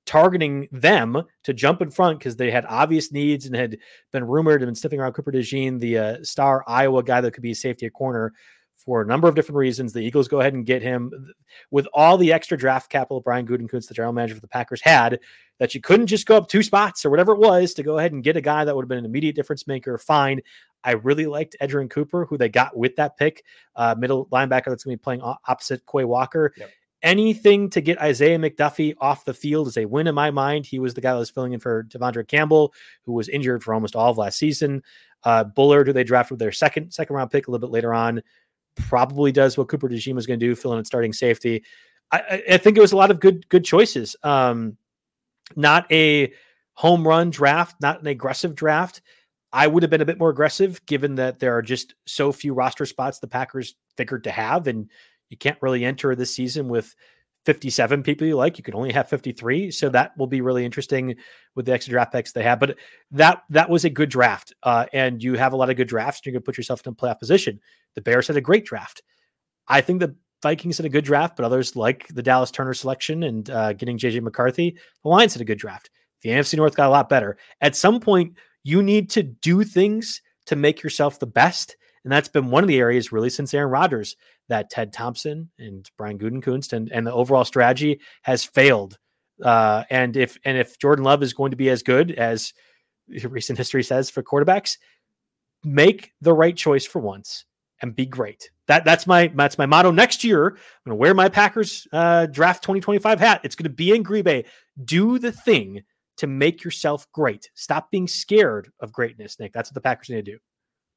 targeting them to jump in front because they had obvious needs and had been rumored and been sniffing around Cooper DeJean, the uh, star Iowa guy that could be a safety at corner for a number of different reasons. The Eagles go ahead and get him with all the extra draft capital Brian Gutekunst, the general manager for the Packers, had, that you couldn't just go up two spots or whatever it was to go ahead and get a guy that would have been an immediate difference maker. Fine. I really liked Edgerrin Cooper, who they got with that pick, uh, middle linebacker that's going to be playing opposite Quay Walker. Yep. Anything to get Isaiah McDuffie off the field is a win in my mind. He was the guy that was filling in for Devondre Campbell, who was injured for almost all of last season. Uh, Bullard, who they drafted with their second second round pick a little bit later on, probably does what Cooper DeJean was going to do, fill in at starting safety. I, I think it was a lot of good good choices. Um, not a home run draft, not an aggressive draft. I would have been a bit more aggressive given that there are just so few roster spots the Packers figured to have, and you can't really enter this season with fifty-seven people you like. You can only have fifty-three. So that will be really interesting with the extra draft picks they have. But that that was a good draft. Uh, and you have a lot of good drafts. You're going to put yourself in a playoff position. The Bears had a great draft. I think the Vikings had a good draft, but others like the Dallas Turner selection and uh, getting J J McCarthy. The Lions had a good draft. The N F C North got a lot better. At some point, you need to do things to make yourself the best. And that's been one of the areas really since Aaron Rodgers that Ted Thompson and Brian Gutekunst and, and the overall strategy has failed. Uh, and if and if Jordan Love is going to be as good as recent history says for quarterbacks, make the right choice for once and be great. That that's my that's my motto. Next year, I'm going to wear my Packers uh, draft twenty twenty-five hat. It's going to be in Green Bay. Do the thing to make yourself great. Stop being scared of greatness, Nick. That's what the Packers need to do.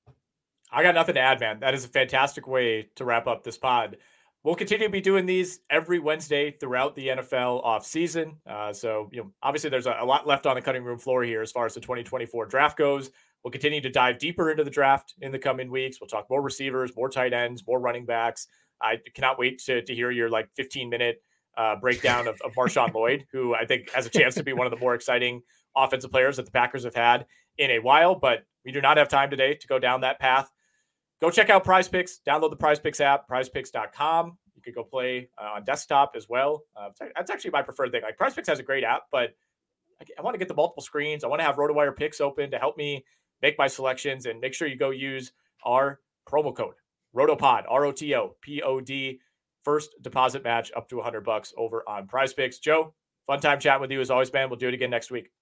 I got nothing to add, man. That is a fantastic way to wrap up this pod. We'll continue to be doing these every Wednesday throughout the N F L offseason. Uh, so, you know, obviously there's a, a lot left on the cutting room floor here as far as the twenty twenty-four draft goes. We'll continue to dive deeper into the draft in the coming weeks. We'll talk more receivers, more tight ends, more running backs. I cannot wait to, to hear your like fifteen minute uh, breakdown of, of Marshawn Lloyd, who I think has a chance to be one of the more exciting offensive players that the Packers have had in a while. But we do not have time today to go down that path. Go check out Prize Picks. Download the Prize Picks app, prize picks dot com. You could go play uh, on desktop as well. Uh, that's actually my preferred thing. Like Prize Picks has a great app, but I, I want to get the multiple screens. I want to have RotoWire picks open to help me make my selections, and make sure you go use our promo code ROTOPOD, R O T O P O D. First deposit match up to one hundred bucks over on Prize Picks. Joe, fun time chatting with you as always, man. We'll do it again next week.